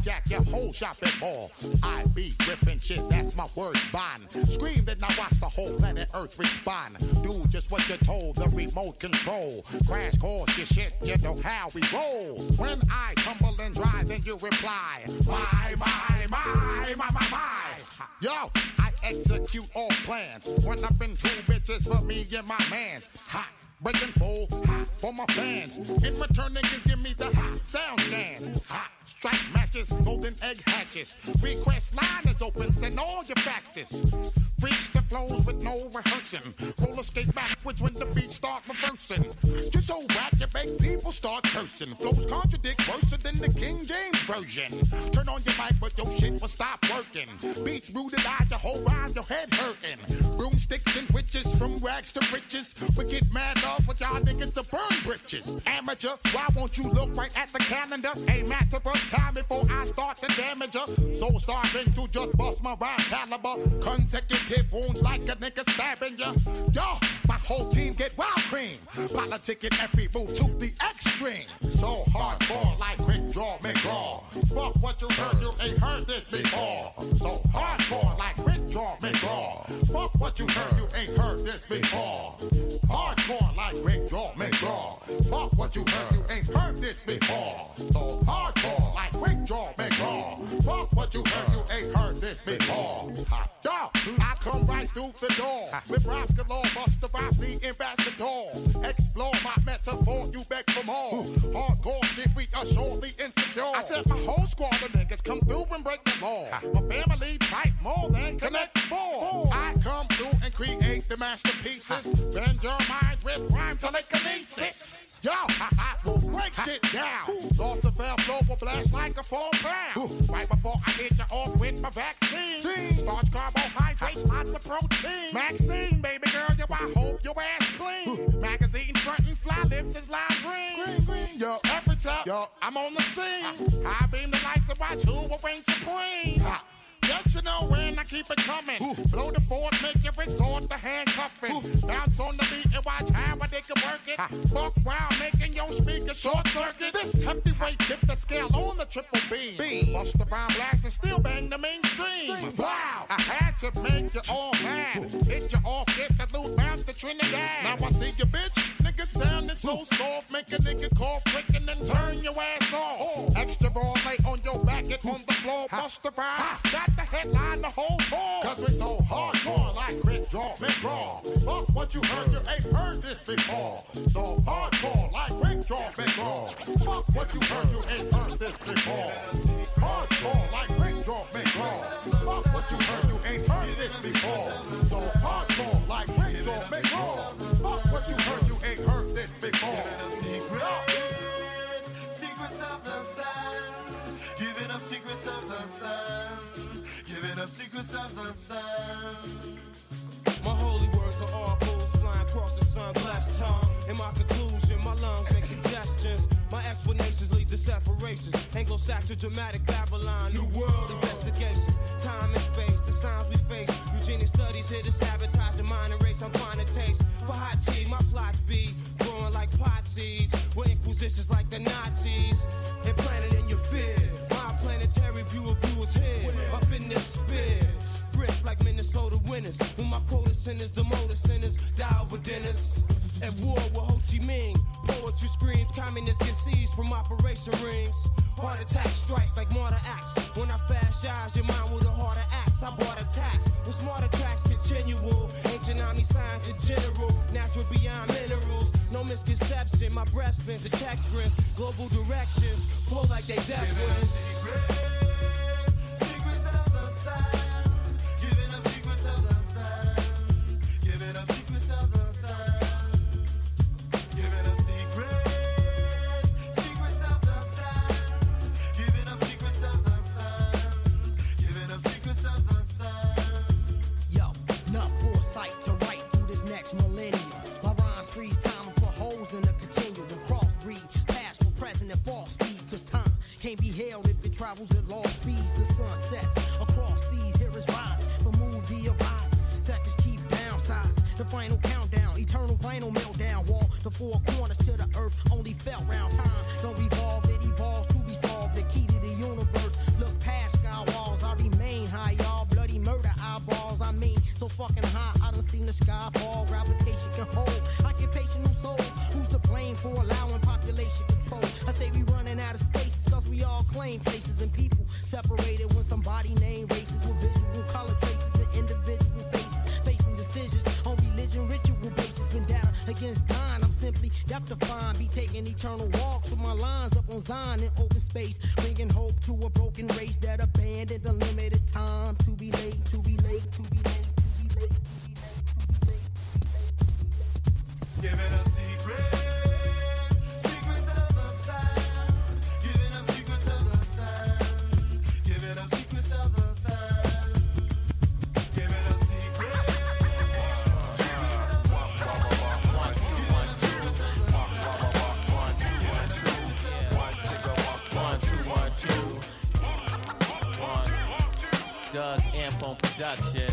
hijack your whole shopping mall. I be ripping shit, that's my word bond. Scream then I watch the whole planet Earth respond. Do just what you're told, the remote control. Crash course your shit, you know how we roll. When I tumble and drive, then you reply, my. Yo, I execute all plans. When I've been two bitches for me and my man. Hot, breaking full, hot for my fans. In return, niggas give me the hot sound stand. Hot, strike matches, golden egg hatches. Request line is open, send all your faxes. Reach the flows with no rehearsing. Roller skate backwards when the beat start reversing. You're so whack, you make people start cursing. Flows contradict worse than the King James Version. Turn on your mic, but your shit will stop working. Beats brutalize your whole rhyme, your head hurting. Broomsticks and witches, from rags to riches. We get mad off with y'all niggas to burn britches. Amateur, why won't you look right at the calendar? A matter of time before I start to damage her. So starving to just bust my rhyme caliber. Consecutive wounds like a nigga stabbing ya. Yo, my whole team get wild cream. Politicking every move to the extreme. So hardcore like Rick Draw McGraw. Fuck what you heard, you ain't heard this before. So hardcore like Rick Draw McGraw. Fuck what you heard, you ain't heard this before. Hardcore like Rick Draw McGraw. Fuck what you heard, you ain't heard this before. So hardcore like Rick Draw McGraw. Fuck what you heard, you ain't heard this before. Yo, I come right through the door. With rhymes galore, Busta Rhymes, the ambassador. Explore my metaphor, you beg for more. Hardcore shit, we are surely insecure. I said my whole squad of niggas come through and break the law. My family tight more than Connect Four. I come through and create the masterpieces. Bend your mind with rhyme telekinesis. Yo, I will break shit down. Lost the fell flow will blast like a 4 pound. Right before I hit you off with my vaccine. Starch, carbohydrates, lots of protein. Maxine, baby girl, yo, I hope your ass clean. Magazine front and fly lips is lime green. Yo, every time, yo, I'm on the scene. I beam the lights and watch who will reign supreme. Yes, you know when I keep it coming. Blow the fort, make your resort the handcuffing. Bounce on the beat and watch how a nigga work it. Fuck round, making your speaker short circuit. This heavyweight tip the scale on the triple B. Bust the rhyme blast and still bang the mainstream. Wow, I had to make you all mad. Hit you off, get the loot, bounce to Trinidad. Now I see your bitch, nigga sounding so soft. Make a nigga cough quick and then turn your ass off. Extra raw, lay on your back, get on the floor. Bust the rhyme, got the headline the whole tour. Cause we so hardcore like Rick Draw McGraw. Fuck what you heard, you ain't heard this before. So hardcore like Rick Draw McGraw. Fuck what you heard, you ain't heard this before. Hardcore like Rick Draw McGraw. Fuck what you heard, you ain't heard this before. So hardcore like Rick Draw McGraw. Fuck what you heard, you ain't heard this before. Secrets of the sun, giving up secrets of the sun. Giving up secrets of the sun. My holy words are all bulls flying across the sun, blessed tongue. In my conclusion, my lungs make suggestions. My explanations lead to separations. Anglo-Saxon, dramatic Babylon, new world investigations. Time and space, the signs we face. Eugenic studies here to sabotage the mind and race. I'm fine to taste. For hot tea, my plots be growing like pot seeds. With inquisitions like the Nazis. Implanted in your fear. My planetary view of you is here. Up in this sphere. Bricks like Minnesota winners. When my quota sinners, the motor sinners die over dinners. At war with Ho Chi Minh. Poetry screams, communists get seized from operation rings. Heart attack strike like martyr acts. When I fast eyes, your mind with a harder axe. I bought attacks with smarter tracks continual. Ancient army signs in general. Natural beyond minerals. No misconception, my breath spins the check sprints. Global directions flow like they death winds. Travels at long speeds, the sun sets across seas. Here is rise, the moon de-arise. Seconds keep downsize. The final countdown, eternal vinyl meltdown. Wall the four corners to the earth only felt round. Time don't revolve, it evolves to be solved. The key to the universe. sky fall, gravitation can hold. Occupational souls, who's to blame for allowing population control? I say we running out of spaces cause we all claim places and people separated when somebody name races with visual color traces and individual faces facing decisions on religion ritual basis. When down against dying, I'm simply deaf to find. Be taking eternal walks with my lines up on Zion in open space, bringing hope to a broken race that abandoned the limited time to be late, to be late, to be late, to be late, to be late, to be late, to be late. Giving up secrets, secrets of the sun. Giving up secrets of the sun. Giving up secrets of the sun. Giving up secrets, secrets of the Doug Amp on production.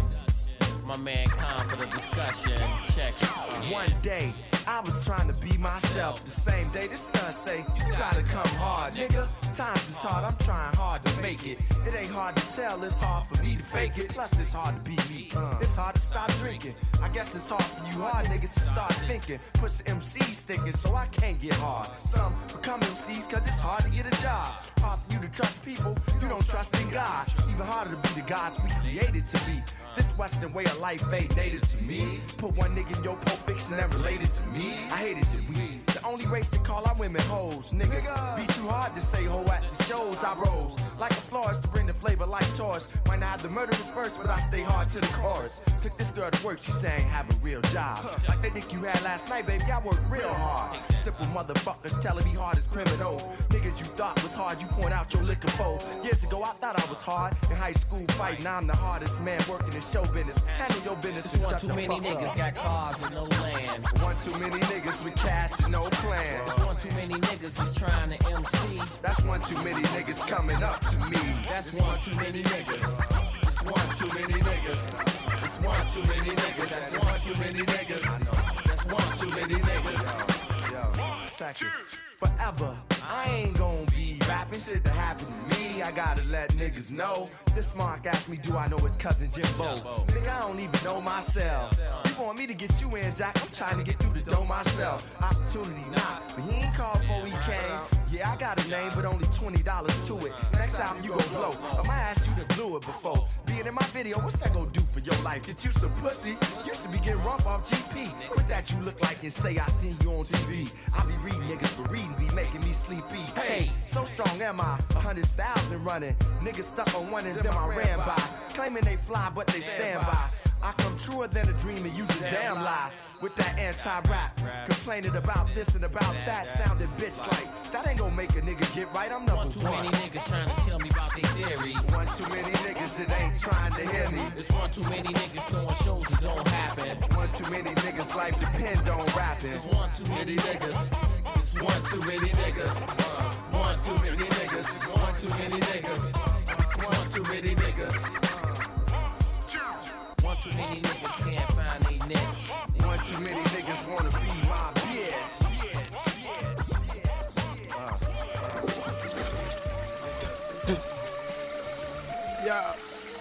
My man Khan for the discussion. Check it. One day, I was trying to be myself. The same day, this nut say, you gotta come hard, nigga. Times is hard, I'm trying hard to make it. It ain't hard to tell, it's hard for me to fake it. Plus, it's hard to be me. It's hard to stop drinking. I guess it's hard for you hard niggas to start thinking. Push the MCs thinking, so I can't get hard. Some become MCs cause it's hard to get a job. Hard for you to trust people, you don't trust in God. Even harder to be the gods we created to be. This Western way of life ain't native to me. Put one nigga in your Pulp Fiction and related to me. I hated that we the only race to call our women hoes. Niggas be too hard to say ho at the shows. I rose like a florist to bring the flavor like Taurus. Might not have the murderous verse, but I stay hard to the chorus. Took this girl to work, she say I ain't have a real job. Like that dick you had last night, baby, I work real hard. Simple motherfuckers telling me hard is criminal. Niggas you thought was hard, you point out your liquor for. Years ago, I thought I was hard in high school fighting. Now I'm the hardest man working in show business. Handle your business and shut the fuck up. One too many niggas got cars and no land. One too many niggas with cash and no plan. There's one too many niggas that's trying to MC. That's one too many niggas coming up to me. That's one too many niggas. It's one too many niggas. It's one too many niggas. That's one too many niggas. That's one too many niggas. Yo, second. Forever, I ain't gon' be rapping shit that happened to me. I gotta let niggas know. This Mark asked me, do I know his cousin Jimbo? Nigga, I don't even know myself. You want me to get you in, Jack? I'm trying to get through the door myself. Opportunity not, but he ain't called before he came. Yeah, I got a name, but only $20 to it. Next album you gon' blow. I might ask you to glue it before. Being in my video, what's that gon' do for your life? Get you some pussy. Used to be getting rough off GP. Quit that you look like and say I seen you on TV. I be reading niggas for reading, be making me sleepy. Hey, so strong am I, 100,000 running. Niggas stuck on one and them I ran by. Claiming they fly, but they stand by. I come truer than a dream and use a damn lie. With that anti-rap, complaining about this and about that, sounding bitch like that ain't gonna make a nigga get right. I'm number one. Too many niggas trying to tell me about their theory. One too many niggas that ain't trying to hear me. It's one too many niggas throwing shows that don't happen. One too many niggas life depend on rapping. It's one too many niggas. It's one too many niggas. One too many niggas. One too many niggas. It's one too many niggas. One too many niggas can't find they niche. One too many niggas wanna be my bitch. Yo.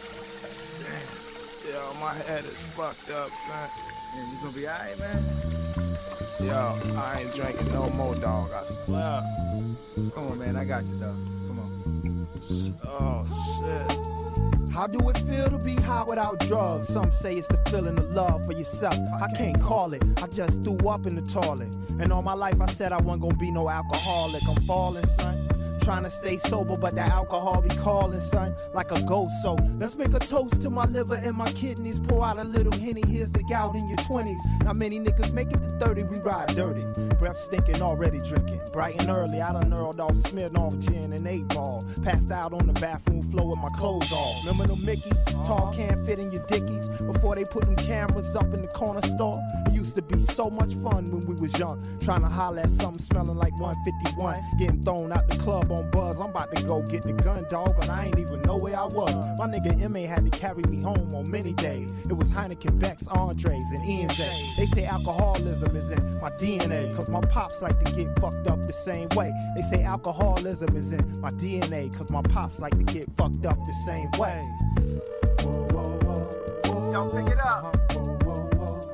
Yo, my head is fucked up, son. Man, you gonna be alright, man? Yo, I ain't drinking no more, dog. I swear. Come on, man, I got you, though. Come on. Oh, shit. How do it feel to be high without drugs? Some say it's the feeling of love for yourself. I can't call it, I just threw up in the toilet. And all my life I said I wasn't gonna be no alcoholic. I'm falling, son. Trying to stay sober, but that alcohol be calling, son, like a ghost. So let's make a toast to my liver and my kidneys. Pour out a little Henny, here's the gout in your 20s. Not many niggas make it to 30, we ride dirty. Breath stinking, already drinking. Bright and early, I done knurled off, smeared off gin and 8-ball. Passed out on the bathroom floor with my clothes off. Remember them Mickeys? Tall can't fit in your dickies. Before they put them cameras up in the corner store. It used to be so much fun when we was young. Trying to holler at something smelling like 151. Getting thrown out the club on buzz. I'm about to go get the gun, dog, but I ain't even know where I was. My nigga M.A. had to carry me home on many days. It was Heineken, Becks, Andres, and Ian's Day. They say alcoholism is in my DNA, cause my pops like to get fucked up the same way. They say alcoholism is in my DNA, cause my pops like to get fucked up the same way. Yo, pick it up.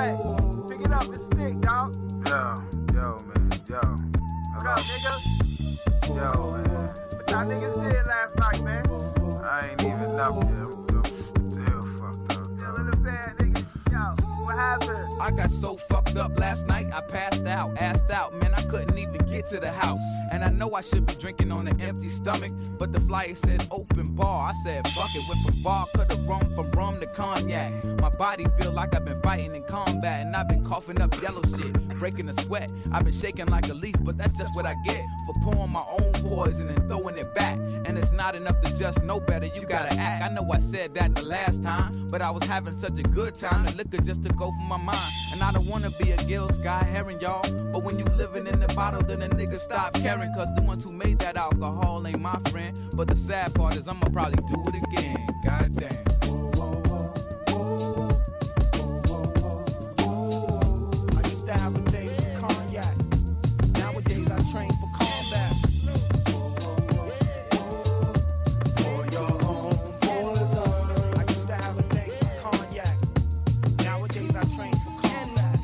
Hey, pick it up, it's Stick, dog. Yo, man, yo. What up, nigga? Yo, man. What y'all niggas did last night, man? I ain't even up yet. I'm still fucked up. Still in the bed, nigga. Yo, what happened? I got so fucked up last night, I passed out, assed out. Man, I couldn't even get to the house. And I know I should be drinking on an empty stomach, but the flyer said open bar. I said, fuck it, went from vodka to rum, from rum to cognac. My body feel like I've been fighting in combat, and I've been coughing up yellow shit, breaking a sweat. I've been shaking like a leaf, but that's just what I get for pouring my own poison and throwing it back. And it's not enough to just know better, you gotta act. I know I said that the last time, but I was having such a good time, the liquor just took over my mind. And I don't wanna be a Gil Sky Heron, y'all, but when you living in the bottle, then the niggas stop caring, cause the ones who made that alcohol ain't my friend. But the sad part is I'ma probably do it again. Goddamn. I used to have a thing for cognac. Nowadays I train for combat. For your own poison. I used to have a thing for cognac. Nowadays I train for combat.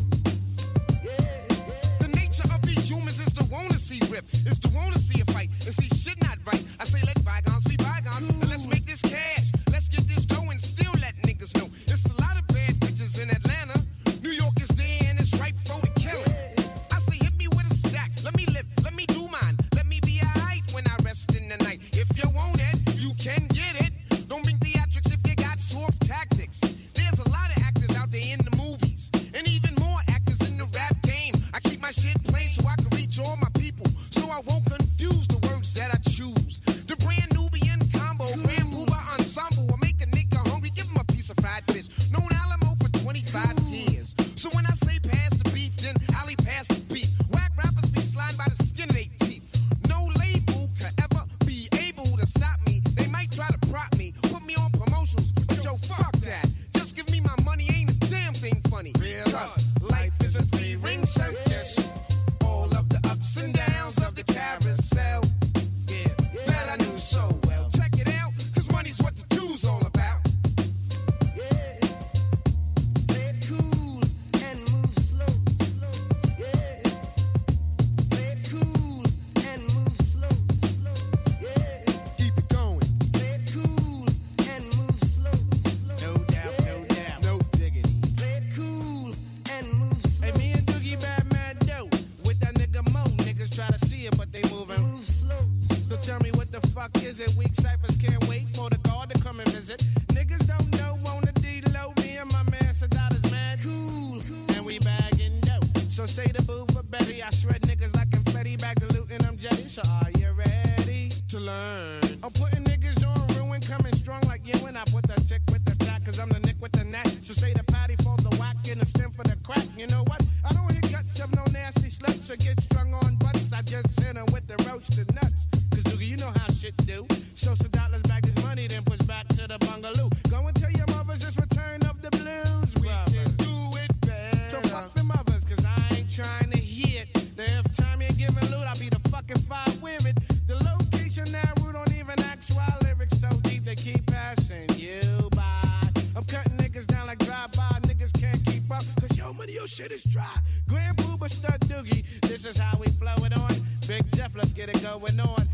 The nature of these humans is to wanna see rip, is to wanna see a fight, and see shit not right. I say let bygones be bygones, and let's make this cash. Let's get this dough and still let niggas know. It's a lot of bad bitches in Atlanta. New York is there and it's ripe for the killing. I say hit me with a stack, let me live, let me do mine. Let me be alright when I rest in the night. If you want it, you can get it. Don't bring theatrics if you got soft tactics. There's a lot of actors out there in the movies, and even more actors in the rap game. I keep my shit plain so I can reach all my people, so I won't confuse the words that I choose. The brand Nubian combo, Grand Poobah ensemble will make a nigga hungry, give him a piece of fried fish. Known Alamo for 25 years. So when I say pass the beef, then Ali pass the beef. Whack rappers be sliding by the skin of their teeth. No label could ever be able to stop me. They might try to prop me, put me on promotions, but yo, fuck that. Just give me my money, ain't a damn thing funny. Cause life is a three-ring circus. All of the ups and downs of the carousel. Yeah, that I knew so well. Check it out, cause money's what the two's all about. Play it cool and move slow, slow. Yeah. Play it cool and move slow, slow. Yeah. Keep it going, Play it cool and move slow, slow. no doubt, no doubt, no diggity. Play it cool and move slow. Hey, me and Doogie bad mad dope. With that nigga Mo, niggas try to see it, but they moving. Move slow. So tell me what the fuck is it? Weak ciphers can't wait for the guard to come and visit. Niggas don't know, wanna D-Lo. Me and my man Sadat is mad Cool. and we bagging dope. So say the boo for Betty. I shred niggas like confetti, back to loot and I'm jetty. So are you ready? To learn. I'm putting niggas on ruin, coming strong like you. And I put the tick with the tack, cause I'm the nick with the knack. So say the patty for the whack and the stem for the crack. You know what? I don't hit guts of no nasty sluts or get strung on butts. I just hit them with the roasted nuts. Cause Doogie, you know how shit do. So Sadat back his money, then push back to the bungalow. Go and tell your mothers it's return of the blues. We can do it better. So fuck the mothers, cause I ain't trying to hear it. Now if time you're giving loot, I'll be the fucking fire with it. The location now, we don't even ask why lyrics so deep they keep passing you by. I'm cutting niggas down like drive-by, niggas can't keep up, cause yo, money, your shit is dry. Grand Poobah stud Doogie, this is how we flow it on. Big Jeff, let's get it going on.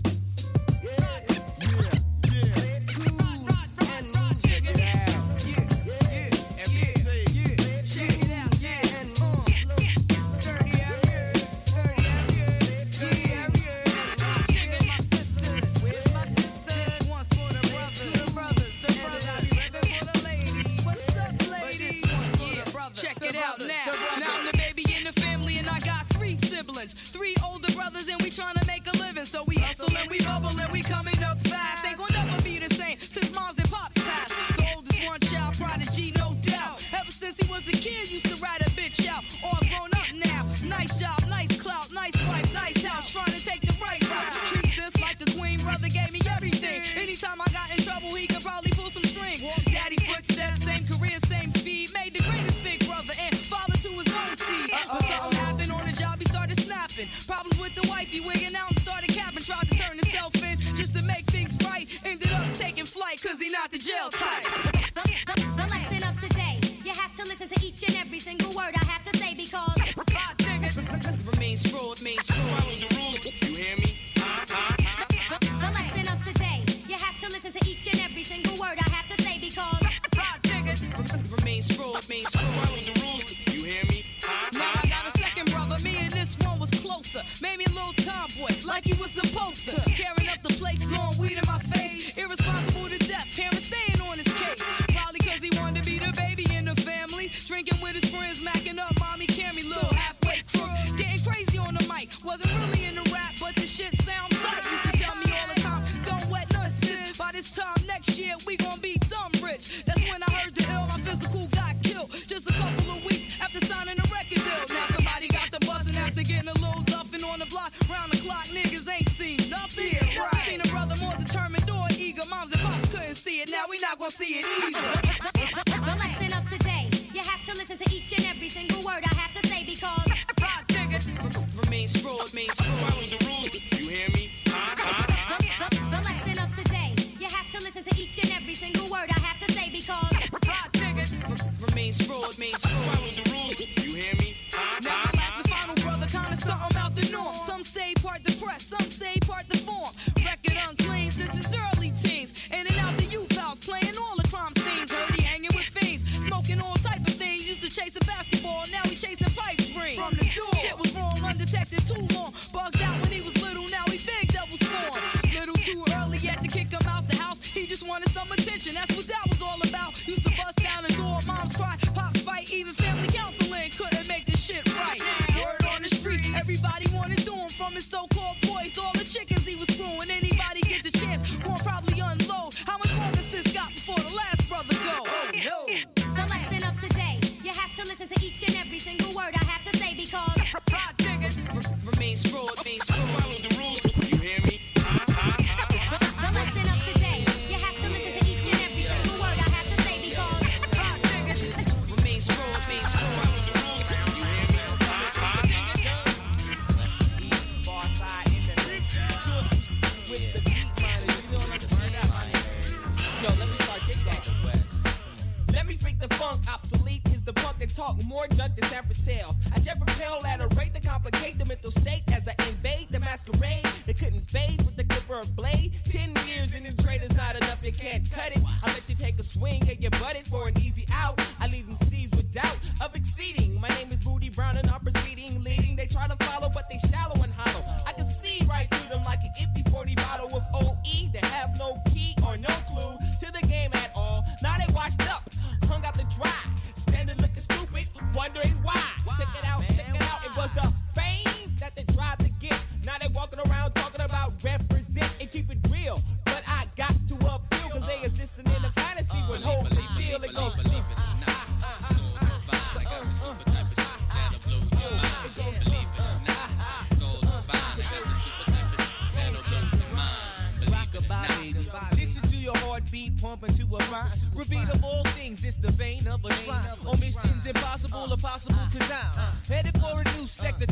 Play it cool and move slow. Check it out. Everything. Check it out and move slow. Play it cool. Where's my sisters? Once for the brothers, the brothers, the brothers. I be repping for the ladies. What's up, ladies? Yeah, check it out now. Now I'm the baby in the family and I got 3 siblings, 3 older brothers, and we tryna make a living. So we hustle and we bubble and we coming up fast. Ain't gonna never be the same since moms and pops passed. The oldest one child prodigy, no doubt. Ever since he was a kid, used to ride a bitch out. All grown up now. Nice job, nice clout, nice wife, nice house. Trying to take the right route. Treat this like a queen. Brother gave me everything. Anytime I got in trouble, he could probably pull some strings. Daddy's footsteps, same career, same speed. Made the greatest big brother and father to his own seed. But something happened on the job, he started snapping. Problems with the wife, he wigging out and started capping. Tried to turn himself in just to make things right. Ended up taking flight, cause he not the jail type. The lesson of today, you have to listen to each and lesson of today. You have to listen to each and every single word I have to say because remains screwed. Follow the rules. You hear me? Now I got a second brother. Me and this one was closer. Made me a little tomboy, like he was supposed to. Carrying up the place, blowing weed in my face. Irresponsible to death. Parents staying on his case. Probably cause he wanted to be the baby in the family. Drinking with his friends, macking up mommy Cammy, little halfway crook. Getting crazy on the mic. Wasn't really in the rap, but the shit sound tight. Used to tell me all the time, don't wet nuts, sis. By this time next year, we gon' be dumb rich. That's when I heard the ill, my physical got killed. Just a couple of weeks after signing a record deal. Now somebody got the bustin' after getting a little duffin' on the block. Round the clock, niggas ain't seen nothing. Yeah, right. Seen a brother more determined or eager. Moms and pops couldn't see it, now we not gonna see it either. the lesson of today. You have to listen to each and every single word I have to say because remains screwed. Follow the rules. You hear me? the lesson of today. You have to listen to each and every single word I have to say because remains screwed. Follow the rules. You hear me? Now my last and final brother, kinda something out the norm. Some say part depressed, some say part deformed. Record unclean since his early teens. In and out the youth house, playing all the crime scenes. Heard he hanging with fiends, smoking all type of things. Used to chase a basketball, now he chasing pipe dreams. From the door, shit was wrong, undetected too long. Bugged out when he was little, now he big devil spawn. Little too early yet to kick him out the house. He just wanted some attention, that's what that was all about. Used to bust down the door, moms cry, pops fight, even family counseling couldn't make this shit right. Word on the street, everybody wanted to do him. From his so-called boys, all the chickens he was screwing. Anybody get the chance, gon' probably unload. How much longer sis got before the last brother go? the lesson of today. You have to listen to each and every single word I have to say because remains screwed. Follow the rules. You hear me? the lesson of today. You have to listen to each and every single word I have to say because Remains screwed. Follow the rules. You hear me? Yo, let me start this off. Let me freak the funk. Obsolete is the punk that talk more junk than San Francisco. I jet propel at a rate to complicate the mental state as I invade the masquerade. They couldn't fade with the clipper of blade. 10 years in the trade is not enough, you can't cut it. I let you take a swing and get butted for an easy out. I leave them seized with doubt of exceeding. My name is Booty Brown and I'm proceeding, leading. They try to follow, but they shallow and hollow. I can see right through them like an empty 40 bottle of OE. They have no key or no clue to the game at all. Now they washed up, hung out to dry, standing looking stupid, wondering why. Check it out, it was the fame that they tried to get. Now they walking around talking about represent and keep it real. But I got to appeal, cause they existing in a fantasy with hope and feel it goes. Believe it or not, so divine. I got the super type of shit that'll blow your mind. Believe it or not, so divine. I got the super type of shit that'll blow your mind. Believe it or not. Listen to your heartbeat pumping to a rhyme. Reveal of all things, it's the vein of a shrine. Omissions impossible or possible, cause I'm headed for a new sector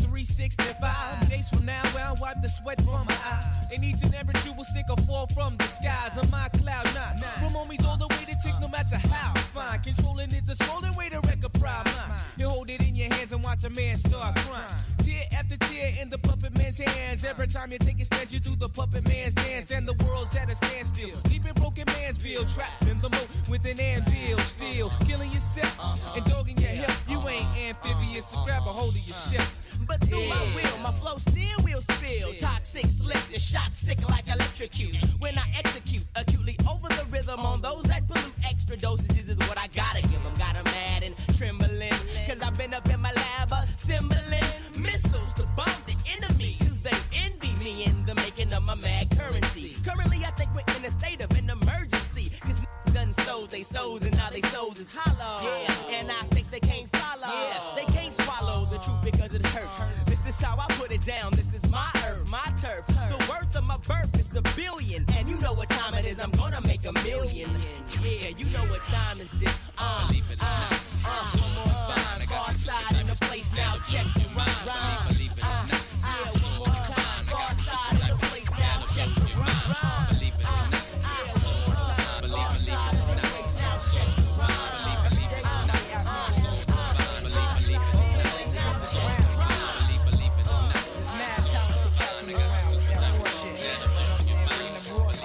365. Days from now, I'll wipe the sweat from my eyes. And each and every true will stick or fall from the skies on my cloud nine. From homies all the way to chicks, no matter how fine. Controlling is a swollen way to wreck a proud mind. You hold it in your hands and watch a man start crying. Tear after tear in the puppet man's hands. Every time you take a stance, you do the puppet man's dance. And the world's at a standstill. Deep in broken Mansfield, trapped in the moat with an anvil. Still killing yourself and dogging your hip. You ain't amphibious, so grab a hold of yourself. But through my will, my flow still will spill. Toxic, slick, the shock sick like electrocute. When I execute acutely over the rhythm on those that pollute, extra dosages is what I gotta give them. Got 'em mad and trembling, cause I've been up in my lab assembling missiles to bomb the enemy, cause they envy me in the making of my mad currency. Currently I think we're in a state of an emergency, cause done sold they souls and now they souls is hollow. Yeah, and I think they can't follow. Yeah, they can't swallow the truth because it hurts. This is how I put it down. This is my earth, my turf. The worth of my birth is $1 billion, and you know what time it is. I'm gonna make $1 million. Yeah, you know what time is it. Believe it or not, so divine. I got the super type of shit that'll blow your mind. Believe it or not, so divine. I got the super type of shit that'll blow your mind. Believe it or not, so divine. Believe it or not, so divine. Believe it or not, so divine. Believe it or not, so divine. Believe it or not, so divine. I got the super type of shit that'll blow your mind.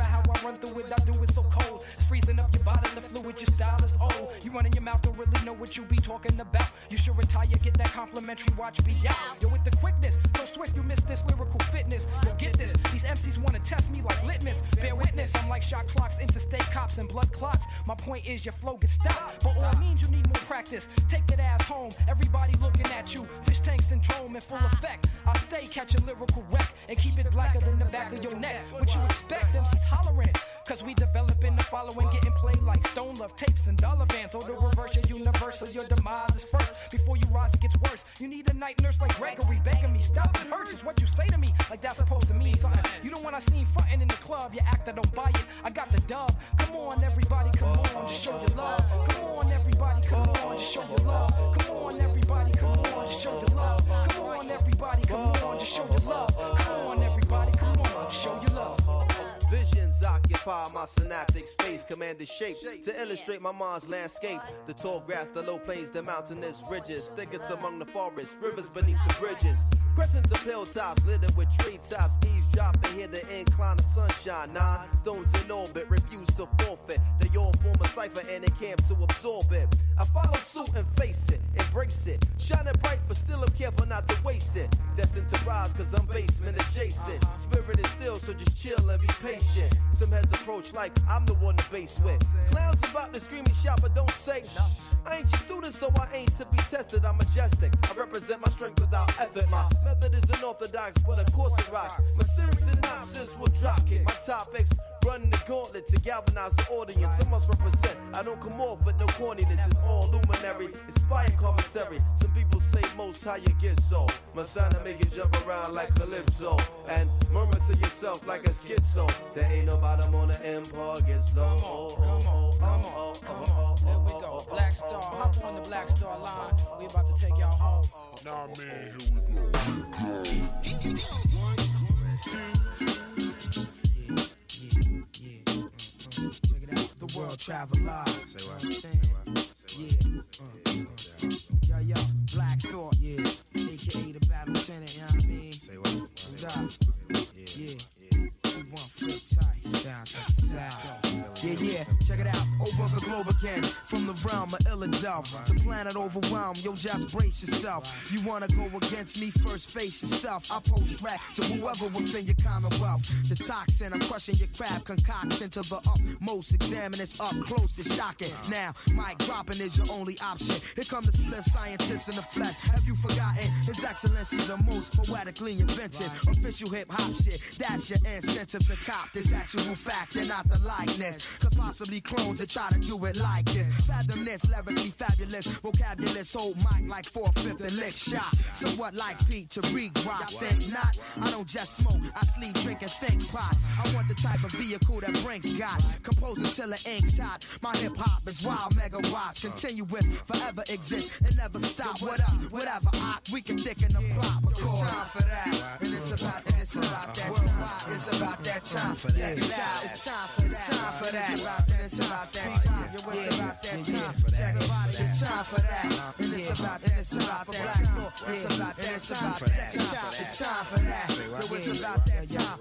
at how I run through it, I do it so cold. It's freezing up your body, the fluid, your style is old. You running your mouth, don't really know what you be talking about. You should retire, get that complimentary watch, be out. Yo, with the quickness, so swift, you miss this lyrical fitness. Yo, get this, these MCs wanna test me like litmus. Bear witness, I'm like shot clocks, interstate cops, and blood clots. My point is your flow gets stopped, but all means you need more practice. Take that ass home, everybody looking at you. Fish tank syndrome in full effect. I stay catching lyrical wreck and keep it blacker than the back of your neck. What you expect, MCs hollering it, cause we developing the following, getting played like Stone Love tapes and dollar vans. Or the reverse, your universal, your demise is first. Before you rise, it gets worse. You need a night nurse like Gregory begging me, stop, it hurts. It's what you say to me, like that's supposed to mean something. You don't want I seen frontin' in the club, you act, I don't buy it. I got the dub. Come on, everybody, come on, just show your love. Come on, everybody, come on, just show your love. Come on, everybody, come on, just show your love. Come on, everybody, come on, just show your love. Come on, everybody, come on, just show your love. Visions occupy my synaptic space, commanded shape to illustrate my mind's landscape. The tall grass, the low plains, the mountainous ridges, thickets among the forests, rivers beneath the bridges. Crescents of hilltops littered with treetops, eavesdropping, hear the incline of sunshine. 9 stones in orbit, refuse to forfeit. They all form a cipher and it camps to absorb it. I follow suit and face it, embrace it. Shining bright, but still I'm careful not to waste it. Destined to rise, cause I'm basement adjacent. Spirit is still, so just chill and be patient. Some heads approach like I'm the one to base with. Clowns about to scream and shout, but don't say I ain't your student, so I ain't to be tested. I'm majestic. I represent my strength without effort. My method is unorthodox, but of course it rocks. My series synopsis will drop kick. My topics running the gauntlet to galvanize the audience. I must represent. I don't come off with no corniness. It's all luminary, inspired commentary. Some people say most how you get so. My sound to make you jump around like Calypso and murmur to yourself like a schizo. There ain't no bottom on the empire gets low. Come on. There we go. Black Star, hop on the Black Star line. We about to take y'all home. Nah, man, here we go. Check it out, the world travel live. Say what I'm saying? Yo, Black Thought, aka the Battle Lieutenant, you know what I mean? Say what? Yeah. 2-1 flip tight. Sound. Yeah, check it out, over the globe again. From the realm of Illadelph, the planet overwhelmed, yo, just brace yourself. You wanna go against me, first face yourself. I post rap to whoever within your commonwealth. The toxin, I'm crushing your crab concoction to the utmost. Examine it's up close, it's shocking. Now, mic dropping is your only option. Here come the spliff scientists in the flesh. Have you forgotten? His Excellency, the most poetically invented official hip-hop shit. That's your incentive to cop this actual fact and not the likeness. Cause possibly clones that try to do it like this. Fathom this, lyrically fabulous. Vocabulous, hold mic like 4/5 and lick shot. Somewhat like Pete to rock. Think not, I don't just smoke, I sleep, drink, and think pot. I want the type of vehicle that Brinks got. Composing till the ink's hot. My hip hop is wild megawatts. Continuous, forever exist, and never stop. What up, whatever, we can thicken the plot. Because it's time for that, and it's about that time. It's about that time for that. It's time for that. It's time for that. It's about that time. It's about that time. It's time for that. And it's about that. It's about that time. It's about that. It's about that time. It's time for that. It's about that time.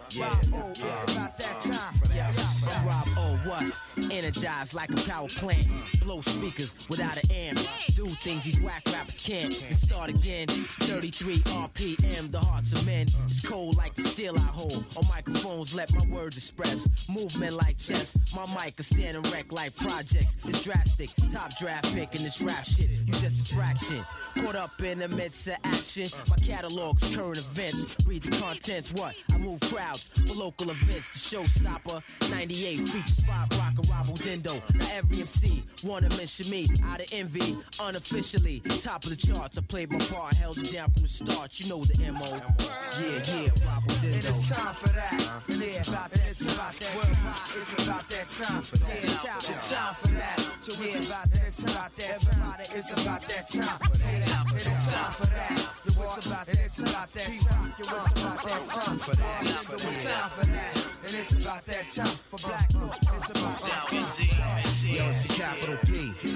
It's about that time. I'm Rob O, what? Energized like a power plant. Blow speakers without an amp. Do things these whack rappers can't. Then start again. 33 RPM, the hearts of men. It's cold like the steel I hold. On microphones, let my words express. Movement like chess. My mic is standing wreck like projects. It's drastic. Top draft pick in this rap shit. You just a fraction. Caught up in the midst of action. My catalog's current events. Read the contents. What? I move crowds for local events. The showstopper. 98 feature spot. Rock a Robo Dindo. Now every MC wanna mention me. Out of envy. Unofficially. Top of the charts. I played my part. Held it down from the start. You know the MO. Yeah. Robo Dindo. And it's time for that. And it's about that. It's about that. It's about that time for that. It's time for that. So it's about that. It's about that time. It's about that time for that. It's time for that. It's about that. It's about that time. It's about that time for that. It's time for that. And it's about that time for Black Thought. It's about that time. Yo, it's the capital P. What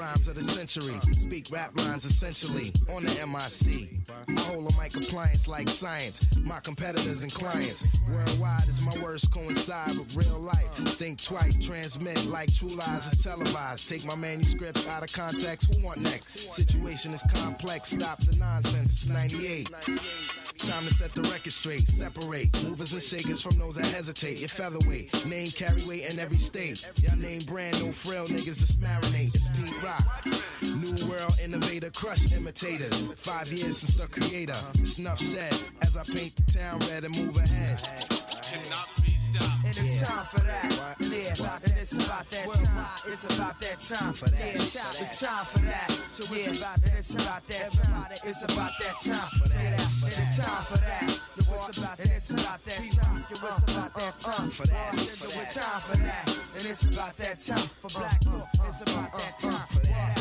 rhymes of the century. Speak rap lines essentially on the MIC. I hold a mic appliance like science. My competitors and clients worldwide as my words coincide with real life. Think twice, transmit like True Lies is televised. Take my manuscripts out of context. Who want next? Situation is complex. Stop the nonsense. It's 98. Time to set the record straight. Separate movers and shakers from those that hesitate. Your featherweight, name carry weight in every state. Y'all name brand, no frail niggas just marinate. It's Pete Rock, new world innovator, crush imitators. 5 years since the creator. It's enough said as I paint the town red and move ahead. Cannot be stopped. And it's time for that. Yeah, and it's about that time. It's about that time for that. Yeah, it's time for that. Yeah, and it's about that time. It's about that time for that. It's time for that. And it's about that time. It's about that time for that. It's time for that. And it's about that time for black folk. It's about that time for that.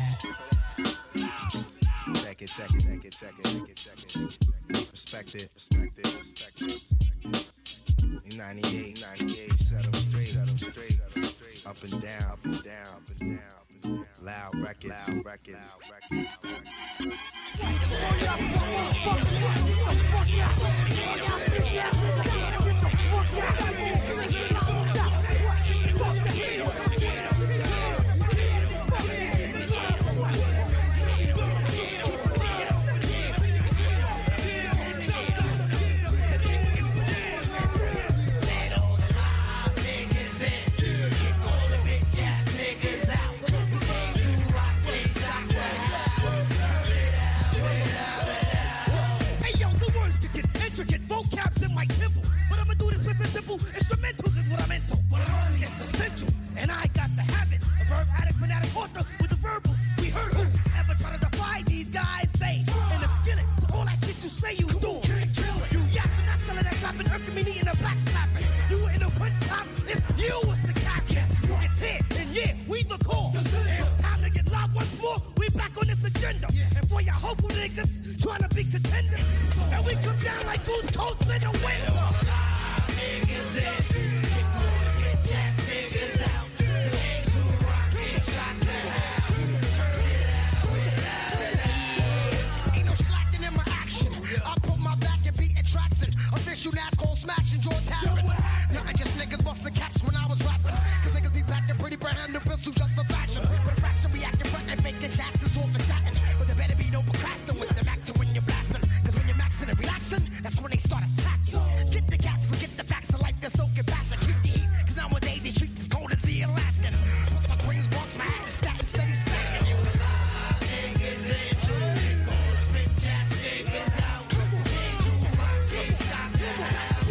Check it, check it, check it, check it, check it, check it. Respect it, respect it, respect it. 98, set them straight, up and down, up and down, up and down, up and down. Loud records, loud records, loud records. Instrumentals is what I'm into. It's essential, and I got the habit. A verb addict, fanatic author with the verbal. We heard who ever try to defy these guys. They in the skillet. So all that shit you say you do. You yapping, not selling that slapping, irking me in the back slapping. You were in a punch top if you was the captain. It's here, and yeah, we the core. It's time to get live once more. We back on this agenda. And for your hopeful niggas trying to be contenders, and we come down like goose coats in the winter. Niggas in, kick all the bitch ass niggas out. Ain't too rockin', shot the house. Turn it out. Ain't no slacking in my action. I put my back and beat attraction. Official NASCAR smashing George Harrison. Nothing just niggas bustin' caps when I was rapping. Cause niggas be packing pretty brand new pistols just for fashion. But a fraction be acting front and making Jackson's off the satin. But there better be no procrastinating with them acting when you're blasting. Cause when you're maxing and relaxing, that's when they start attacking. Get the cats, forget the facts of life, there's no compassion. Keep the heat, cause nowadays they treat as cold as the Alaskan. Plus my brains box, my hat is stacked, steady stacking. You alive, niggas in, kick all the bitch ass niggas out. Ain't too rockin', shot the house.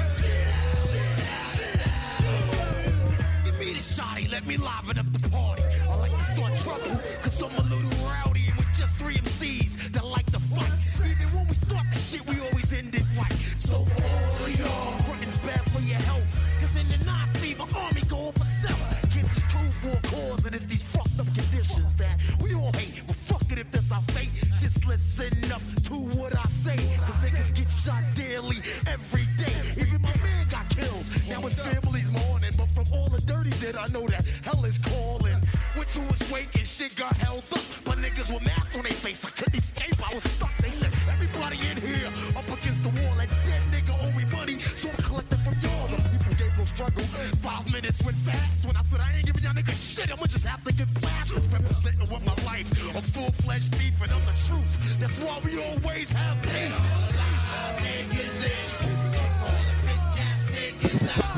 Turn it out. Give me the shotty, let me liven up the party. I like to start trouble, cause I'm a little rowdy. And with just 3 MCs that like to fight. Even when we start the shit, we always end it right. So for y'all, frontin's bad for your health. Cause in the non-fever army go for self. Kids is true for a cause, and it's these fucked up conditions that we all hate. But fuck it if that's our fate. Just listen up to what I say. Cause niggas get shot daily, every day. Even my man got killed. Now his family's mourning. But from all the dirty that I know that hell is calling. Went to his wake and shit got held up. But niggas with masks on their face. I couldn't escape, I was stuck. They said, everybody in here up against the wall. That dead nigga owe me money, so I collected from y'all. The people gave no struggle. 5 minutes went fast. When I said I ain't giving y'all niggas shit, I'ma just have to get blasted. Representing with my life. I'm full-fledged thief and I'm the truth. That's why we always have beef. Niggas in, kick all the bitch ass niggas out.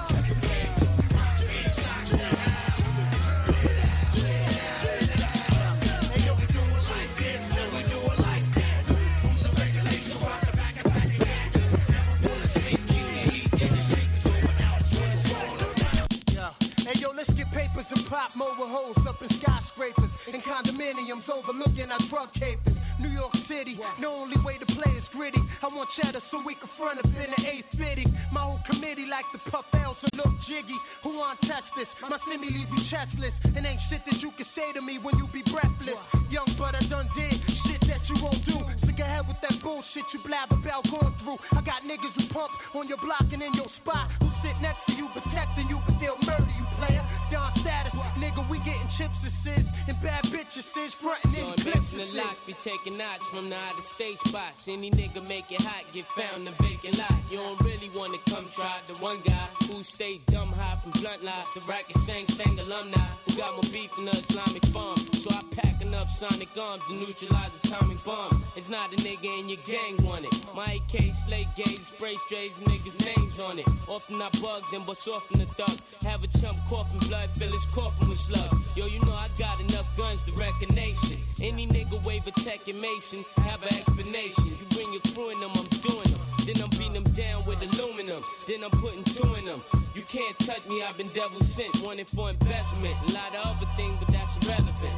And pop mobile holes up in skyscrapers and condominiums overlooking our drug capers. New York City, the only way to play is gritty. I want cheddar so we can front up in the 850. My whole committee like the puff L's and look jiggy. Who want test this? My semi leave you chestless. And ain't shit that you can say to me when you be breathless. Young but I done did shit that you won't do. So go ahead with that bullshit you blab about going through. I got niggas who pump on your block and in your spot, who sit next to you protecting you, but they'll murder you, player. Down status, nigga, we getting chips assists and bad bitches waitresses frontin' Yo, in in glimpses. the lock, be taking knots from the out of state spots. Any nigga make it hot, get found in a vacant lot. You don't really wanna come try the one guy who stays dumb high from blunt lie. The racket sang alumni who got more beef than the Islamic bomb. So I pack enough sonic arms to neutralize atomic bombs. It's not a nigga in your gang want it. My AK slay gauge, spray strays, niggas names on it. Often I bug them, but off in the thug. Have a chump coughing blood, fill his coffin with slugs. Yo, you know I got enough guns to wreck a nation. Any nigga wave a tech and mason, have an explanation. You bring your crew in them, I'm doing them. Then I'm beating them down with aluminum. Then I'm putting two in them. You can't touch me, I've been devil sent. Wanted for embezzlement. A lot of other things, but that's irrelevant.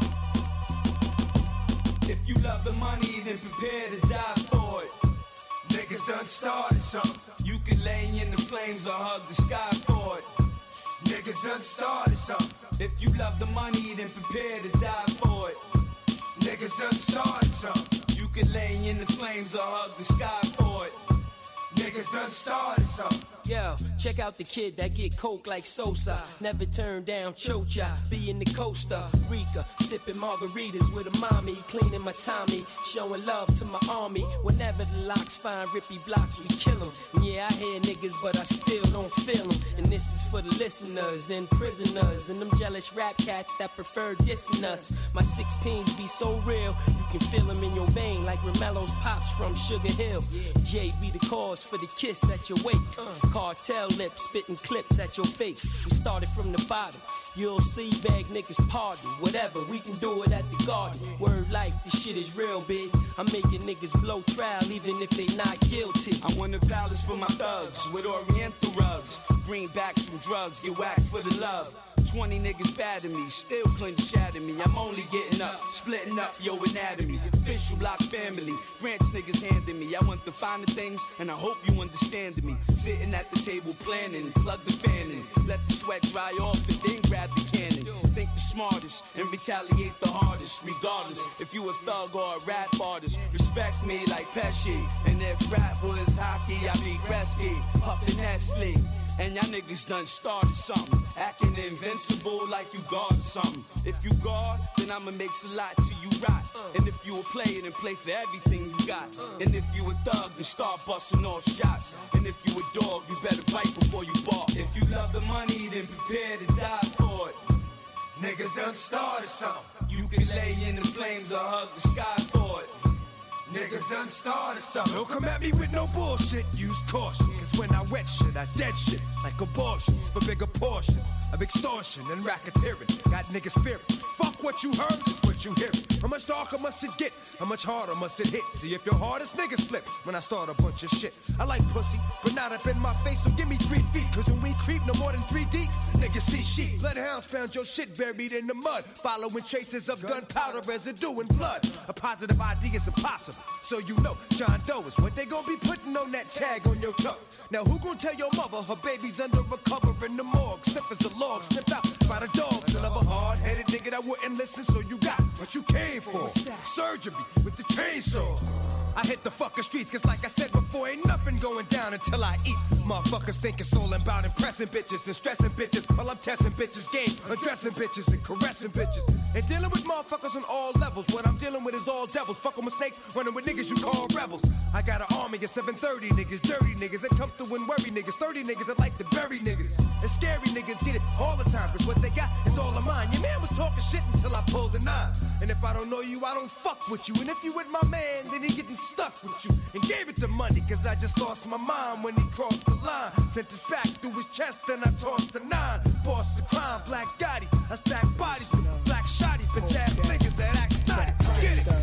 If you love the money, then prepare to die for it. Niggas done started something. You can lay in the flames or hug the sky for it. Niggas done started something. If you love the money, then prepare to die for it. Niggas done started something. You can lay in the flames or hug the sky for it. Niggas done started something. Yo, check out the kid that get coke like Sosa. Never turn down Chocha, be in the Costa Rica, sipping margaritas with a mommy, cleaning my Tommy, showing love to my army. Whenever the locks find rippy blocks, we kill them. Yeah, I hear niggas, but I still don't feel them. And this is for the listeners and prisoners and them jealous rap cats that prefer dissing us. My 16s be so real, you can feel them in your vein like Romelo's pops from Sugar Hill. J be the cause for the kiss at your wake. Cartel lips, spitting clips at your face. We started from the bottom. You'll see bag niggas pardon. Whatever, we can do it at the garden. Word life, this shit is real big. I'm making niggas blow trial even if they not guilty. I want a palace for my thugs with oriental rugs. Greenbacks from drugs, get whacked for the love. 20 niggas bad at me, still couldn't shatter me. I'm only getting up, splitting up your anatomy. Official block family, grants niggas handing me. I want the finer things, and I hope you understand me. Sitting at the table planning, plug the fan in. Let the sweat dry off and then grab the cannon. Think the smartest and retaliate the hardest. Regardless, if you a thug or a rap artist, respect me like Pesci. And if rap was hockey, I be Gretzky, puffin' Nestle. And y'all niggas done started something, acting invincible like you guard or something. If you guard, then I'ma make a lot till you rot. And if you a player, then play for everything you got. And if you a thug, then start busting off shots. And if you a dog, you better bite before you bark. If you love the money, then prepare to die for it. Niggas done started something. You can lay in the flames or hug the sky for it. Niggas done started something. Don't come at me with no bullshit, use caution. Cause when I wet shit, I dead shit. Like abortions for bigger portions of extortion and racketeering. Got niggas fearing. Fuck what you heard, is what you hearing. How much darker must it get? How much harder must it hit? See if your hardest niggas flip when I start a bunch of shit. I like pussy, but not up in my face, so give me 3 feet. Cause when we creep no more than 3 deep, niggas see sheep. Bloodhounds found your shit buried in the mud. Following traces of gunpowder residue and blood. A positive ID is impossible. So you know, John Doe is what they gon' be putting on that tag on your tongue. Now who gon' tell your mother her baby's under a cover in the morgue? Sniff as a log, sniffed out by the dogs. Another hard-headed nigga that wouldn't listen, so you got what you came for. Surgery with the chainsaw. I hit the fucking streets, cause like I said before, ain't nothing going down until I eat. Motherfuckers think it's all about impressing bitches and stressing bitches while I'm testing bitches' game, undressing bitches and caressing bitches. And dealing with motherfuckers on all levels. What I'm dealing with is all devils. Fucking with snakes, running with niggas you call rebels. I got an army of 730 niggas, dirty niggas that come through and worry niggas. 30 niggas that like to bury niggas. And scary niggas get it all the time, cause what they got is all of mine. Your man was talking shit until I pulled a 9. And if I don't know you, I don't fuck with you. And if you with my man, then he getting stuck with you. And gave it the money, cause I just lost my mind when he crossed the line. Sent his back through his chest, then I tossed the 9. Boss the crime, Black Gotti. I stack bodies with the black shotty. Bitch ass niggas that act snotty. Get it?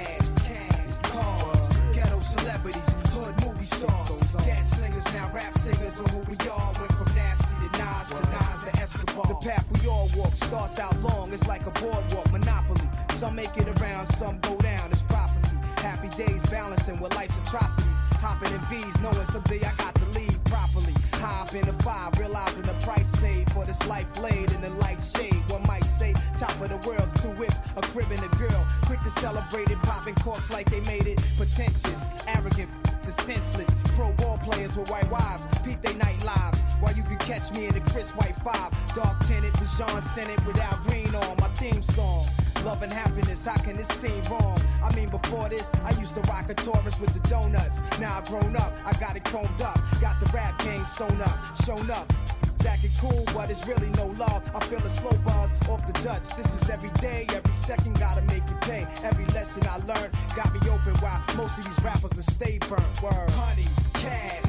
Cash, cars, ghetto celebrities, hood movie stars, cat slingers, now rap singers on who we are. Went from nasty to Nas to Escobar. The path we all walk starts out long, it's like a boardwalk, Monopoly. Some make it around, some go down, it's prophecy. Happy days balancing with life's atrocities. Hopping in V's, knowing someday I got to leave properly. Hop in the 5, realizing the price paid for this life laid in the light shade. One might say, top of the world's 2 whips, a crib and a girl. Quick to celebrate it, popping corks like they made it. Pretentious, arrogant, to senseless. Pro ball players with white wives, peep they night lives. While you can catch me in the crisp white 5. Dark tinted, with Jean Sennett without green on my theme song. Love and happiness, how can this seem wrong? I mean, before this, I used to rock a Taurus with the donuts. Now I've grown up, I got it chromed up. Got the rap game shown up. Acting cool, but it's really no love. I feel a slow buzz off the Dutch. This is every day, every second, gotta make you pay. Every lesson I learned got me open while most of these rappers are stay burnt. Word. Honeys, cash,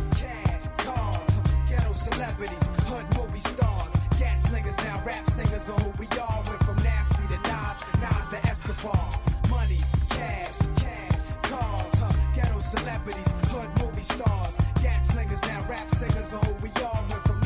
cars, ghetto celebrities, hood movie stars, gas slingers, now rap singers are who we are. Went from nasty to Nas to Escobar. Money, cash, cars, ghetto celebrities, hood movie stars, gas slingers, now rap singers are who we are. Went from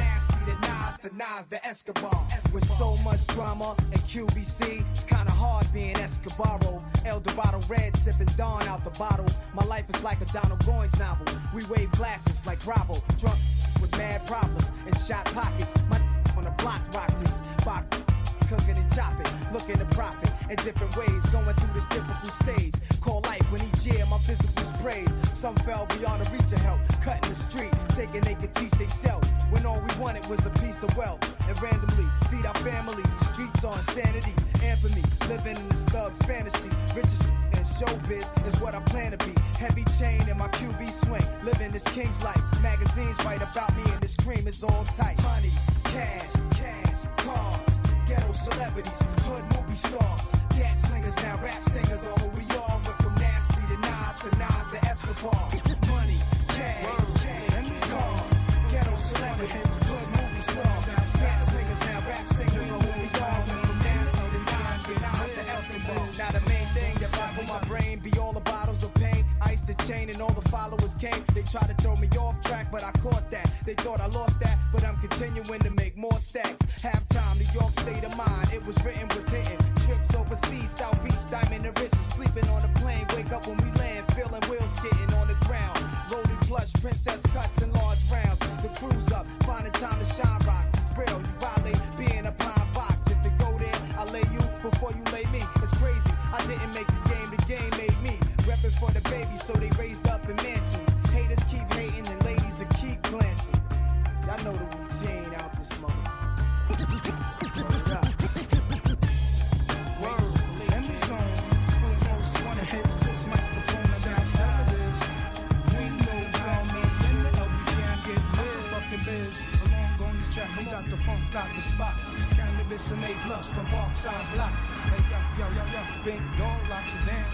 Nas to Escobar. With so much drama and QBC, it's kinda hard being Escobaro. El Dorado red, sipping Dawn out the bottle. My life is like a Donald Goines novel. We wave glasses like Bravo. Drunk with mad problems and shot pockets. My on the block rock this. Bop, cooking and chopping, looking to profit in different ways. Going through this difficult stage. Call life when each year my physical's praised. Some fell beyond the reach of help. Cutting the street, thinking they could teach themselves. When all we wanted was a piece of wealth. And randomly feed our family. The streets are insanity. Infamy, living in the thug's fantasy. Richest and showbiz is what I plan to be. Heavy chain in my QB swing. Living this king's life. Magazines write about me and this cream is all tight. Honeys, cash, cars, ghetto celebrities, hood movie stars, gas slingers, now rap singers are who we are. Went from nasty to Nas to Escobar. Money, cash, cars, ghetto celebrities, hood movie stars, gas slingers, now rap singers are who we are. Went from nasty to Nas to Escobar. Now the main thing that boggled my brain be all the bottles of pain. Iced the chain and all the followers came. They tried to throw me off track, but I caught that. They thought I lost that, but I'm continuing to make more stacks. Halftime, New York state of mind. It was written, was hitting. Trips overseas, South Beach, diamond and wrist. Sleeping on the plane, wake up when we land. Feeling wheels skidding on the ground. Rolling plush, princess cuts and large rounds. The cruise up, finding time to shine rocks. It's real, you violate being a pine box. If it go there, I lay you before you lay me. It's crazy, I didn't make the game made me. Reppin' for the baby, so they raised up in mansions. Haters keep hating and ladies will keep glancing. Y'all know the routine out this mother. Word up. Word. In the zone, almost wanna hit this microphone outside this. We know how me in the LB can't get motherfucking biz. Along on the track, we got the funk, got the spot. Cannabis and A+ from Parkside blocks. Hey, yo, big dog locks it down.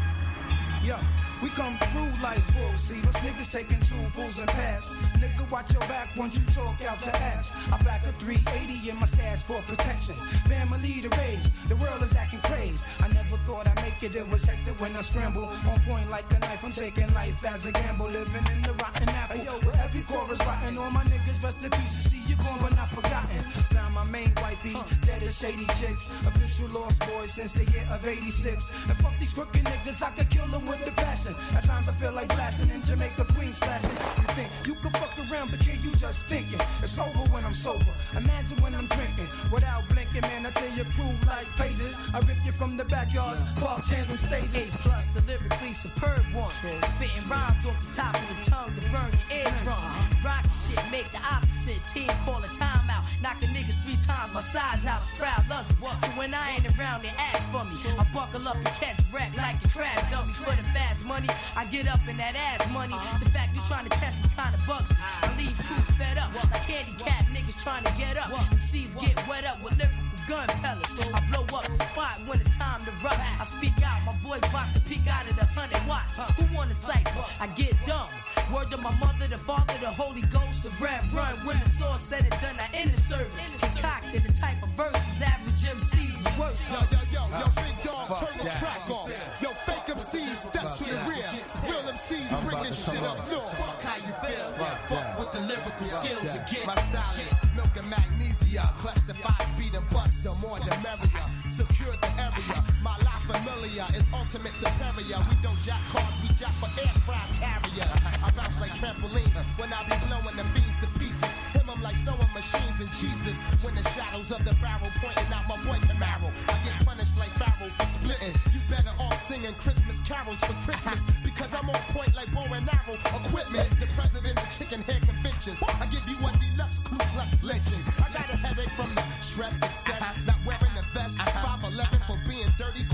Yo, we come through like wolves. See, us niggas taking two fools and pass. Nigga, watch your back once you talk out to ass. I back a 380 in my stash for protection. Family to raise, the world is acting crazy. I never thought I'd make it was hectic when I scramble. On point like a knife, I'm taking life as a gamble. Living in the rotten apple, with every chorus rotten. All my niggas rest in peace, you see you gone but not forgotten. Found my main wifey, dead and shady chicks. Official lost boys since the year of 86. And fuck these crooked niggas, I could kill them with the passion. At times I feel like flashing in Jamaica, Queen splashing. You think you can fuck around, but kid, you just thinking. It's over when I'm sober. Imagine when I'm drinking. Without blinking, man, I tell your crew like pages. I rip you from the backyards, park chairs and stages. A+ the lyrically superb one. Spitting rhymes off the top of the tongue to burn your eardrum. Rocket shit, make the opposite. Team call a timeout. Knocking niggas 3 times my size out. Crowd loves it. So when I ain't around, they ask for me. I buckle up and catch wreck like a crash dummy. For the fast money, I get up in that ass money. The fact you trying to test me kinda bugs me. I leave troops fed up like handicapped niggas trying to get up. MCs get wet up with lyrical gun pellets. I blow up the spot when it's time to rock. I speak out, my voice box and peek out of the 100 watts. Who wanna cipher? I get dumb. Word to my mother, the father, the Holy Ghost, the rap run. When the source said it done, I in the service. Cocked in the type of verses, average MCs work. Yo, big dog, turn the track off. Yo, fake MCs, step to the rear. Real MCs, bring this shit up north. Fuck how you feel. Fuck with the lyrical skills again. My style is milk and magnesia. Clutch the 5-speed and bust, the more the merrier. Secure the area. My life familiar is ultimate superior. We don't jack cars, we jack for aircraft carriers. I bounce like trampolines when I be blowing the beans to pieces. Him, I'm like sewing machines and Jesus. When the shadows of the barrel pointing out my boy Camaro, I get punished like Pharaoh for splitting. You better off singing Christmas carols for Christmas because I'm on point like bow and arrow equipment. The president of chicken hair conventions. I give you a deluxe Ku Klux lynching. I got a headache from the stress, success, not wearing the vest. 5'11" for being dirty.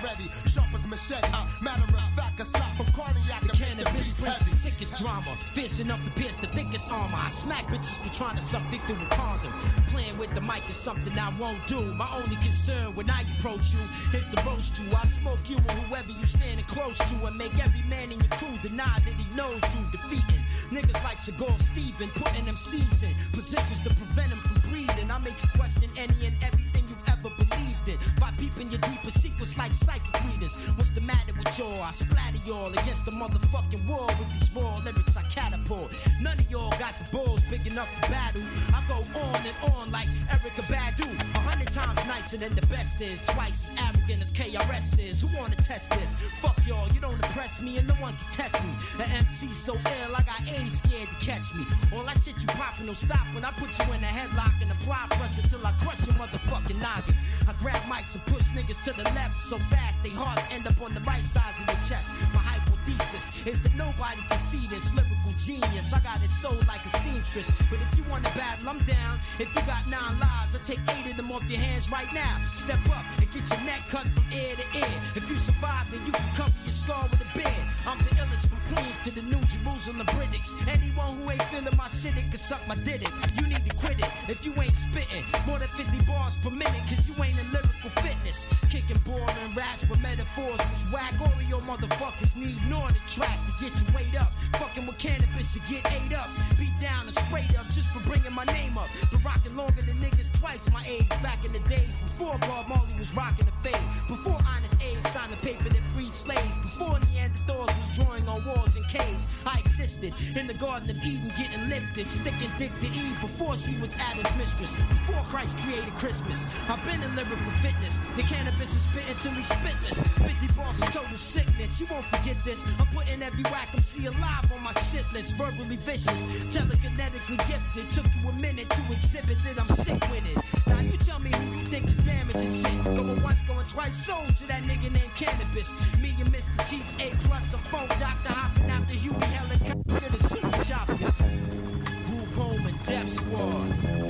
ready, sharp as machetes. Matter of fact, a slap from Cardiac. The cannabis brings the sickest drama, fierce enough to pierce the thickest armor. I smack bitches for trying to suck dick through a condom. Playing with the mic is something I won't do. My only concern when I approach you is to roast you. I smoke you and whoever you standing close to, and make every man in your crew deny that he knows you. Defeating niggas like Seagal Steven, putting them seeds in positions to prevent them from breathing. I make you question any and everything you've ever believed in by peeping your deeper secrets like psychic readers. What's the matter with y'all? I splatter y'all against the motherfucking wall with these raw lyrics I catapult. None of y'all got the balls big enough to battle. I go on and on like Erykah Badu, 100 times nicer than the best is, twice as arrogant as KRS is. Who wanna test this? Fuck y'all, you don't impress me and no one can test me. The MC so ill, I got AIDS scared to catch me. All that shit you poppin' don't stop when I put you in a headlock and apply pressure till I crush your motherfucking noggin. I grab mics and push niggas to the left so fast they hearts end up on the right sides of your chest. My hypothesis is that nobody can see this lyrical genius. I got it sold like a seamstress, but if you want to battle, I'm down. If you got 9 lives, I take 8 of them off your hands right now. Step up and get your neck cut from ear to ear. If you survive, then you can cover your skull with a beard. I'm the illest from Queens to the New Jerusalem British. Anyone who ain't feeling my shit, it can suck my dick. You need to quit it if you ain't spitting more than 50 bars per minute, cause you ain't in lyrical fitness. Kicking boring raps with metaphors that's whack. All of your motherfuckers need Nordic track to get your weight up. Fucking with cannabis, you get ate up. Beat down and sprayed up just for bringing my name up. Been rocking longer than niggas twice my age. Back in the days before Bob Marley was rocking the fade. Before Honest Abe signed the paper that freed slaves. Before Neanderthals was drawing on walls and caves. I existed in the Garden of Eden getting lifted. Sticking dick to Eve before she was Adam's mistress. Before Christ created Christmas. I've been in lyrical fitness. The cannabis is spitting till we spitless. 50 bars of total sickness. You won't forget this. I'm putting every whack MC alive on my shit list. Verbally vicious. Telekinetically gifted. Took you a minute to exhibit that I'm sick with it. Now you tell me who you think is damaging shit. Going once, going twice, sold to that nigga named Cannabis. Me and Mr. Chief's A+, a phone doctor hopping out the Huey helicopter to super chop ya. Group home and Death Squad.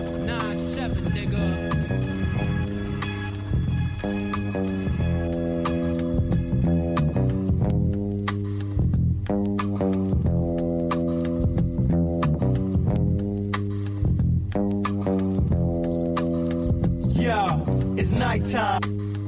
9-7, nigga. It's nighttime.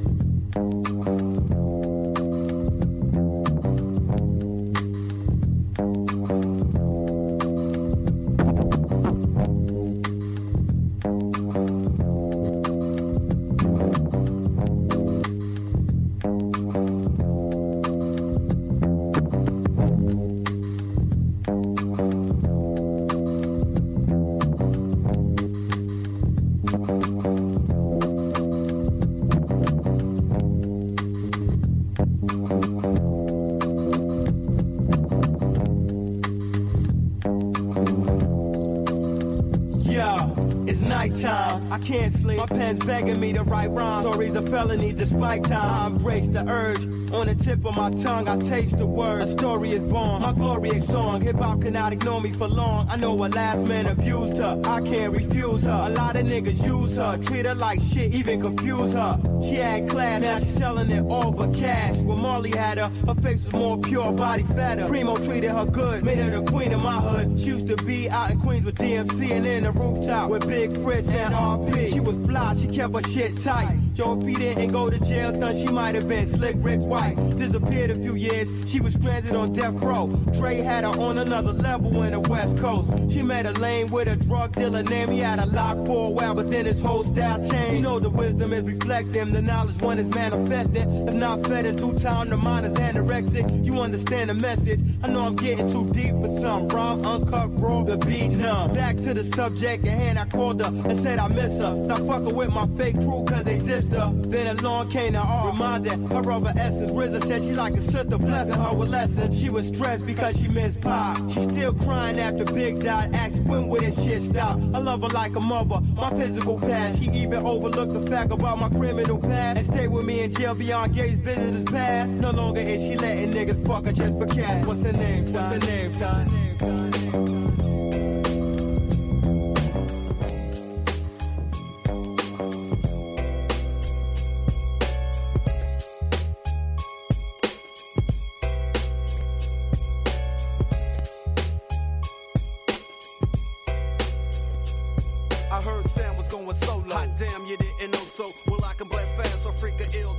I can't sleep, my pen's begging me to write rhymes. Stories of felony despite time. I embrace the urge. On the tip of my tongue, I taste the word. A story is born, my glorious song. Hip-hop cannot ignore me for long. I know a last man abused her, I can't refuse her. A lot of niggas use her, treat her like shit, even confuse her. She had class, now she's selling it all for cash. When Marley had her face was more pure, body fatter. Primo treated her good, made her the queen of my hood. She used to be out in Queens with DMC and in the rooftop with Big Fritz and RP. She was fly, she kept her shit tight. Yo, if he didn't go to jail, then she might have been Slick Rick's wife. Disappeared a few years, she was stranded on death row. Dre had her on another level in the West Coast. She met a lane with a drug dealer named. He had a lock for a while, but then his whole style changed. You know the wisdom is reflecting, the knowledge one is manifesting. If not fed in due time, the mind is anorexic. You understand the message? I know I'm getting too deep for some rhyme, uncut, raw, the beat numb. Back to the subject at hand, I called her and said I miss her. Stop fucking with my fake crew cause they dissed her. Then along came the R, reminded her of her essence. RZA said she like a sister, blessing her with lessons. She was stressed because she missed Pop. She still crying after Big died, asked when would this shit stop. I love her like a mother, my physical past. She even overlooked the fact about my criminal past and stayed with me in jail beyond Gates visitors past. No longer is she letting niggas fuck her just for cash. What's her name? What's her name, Ty?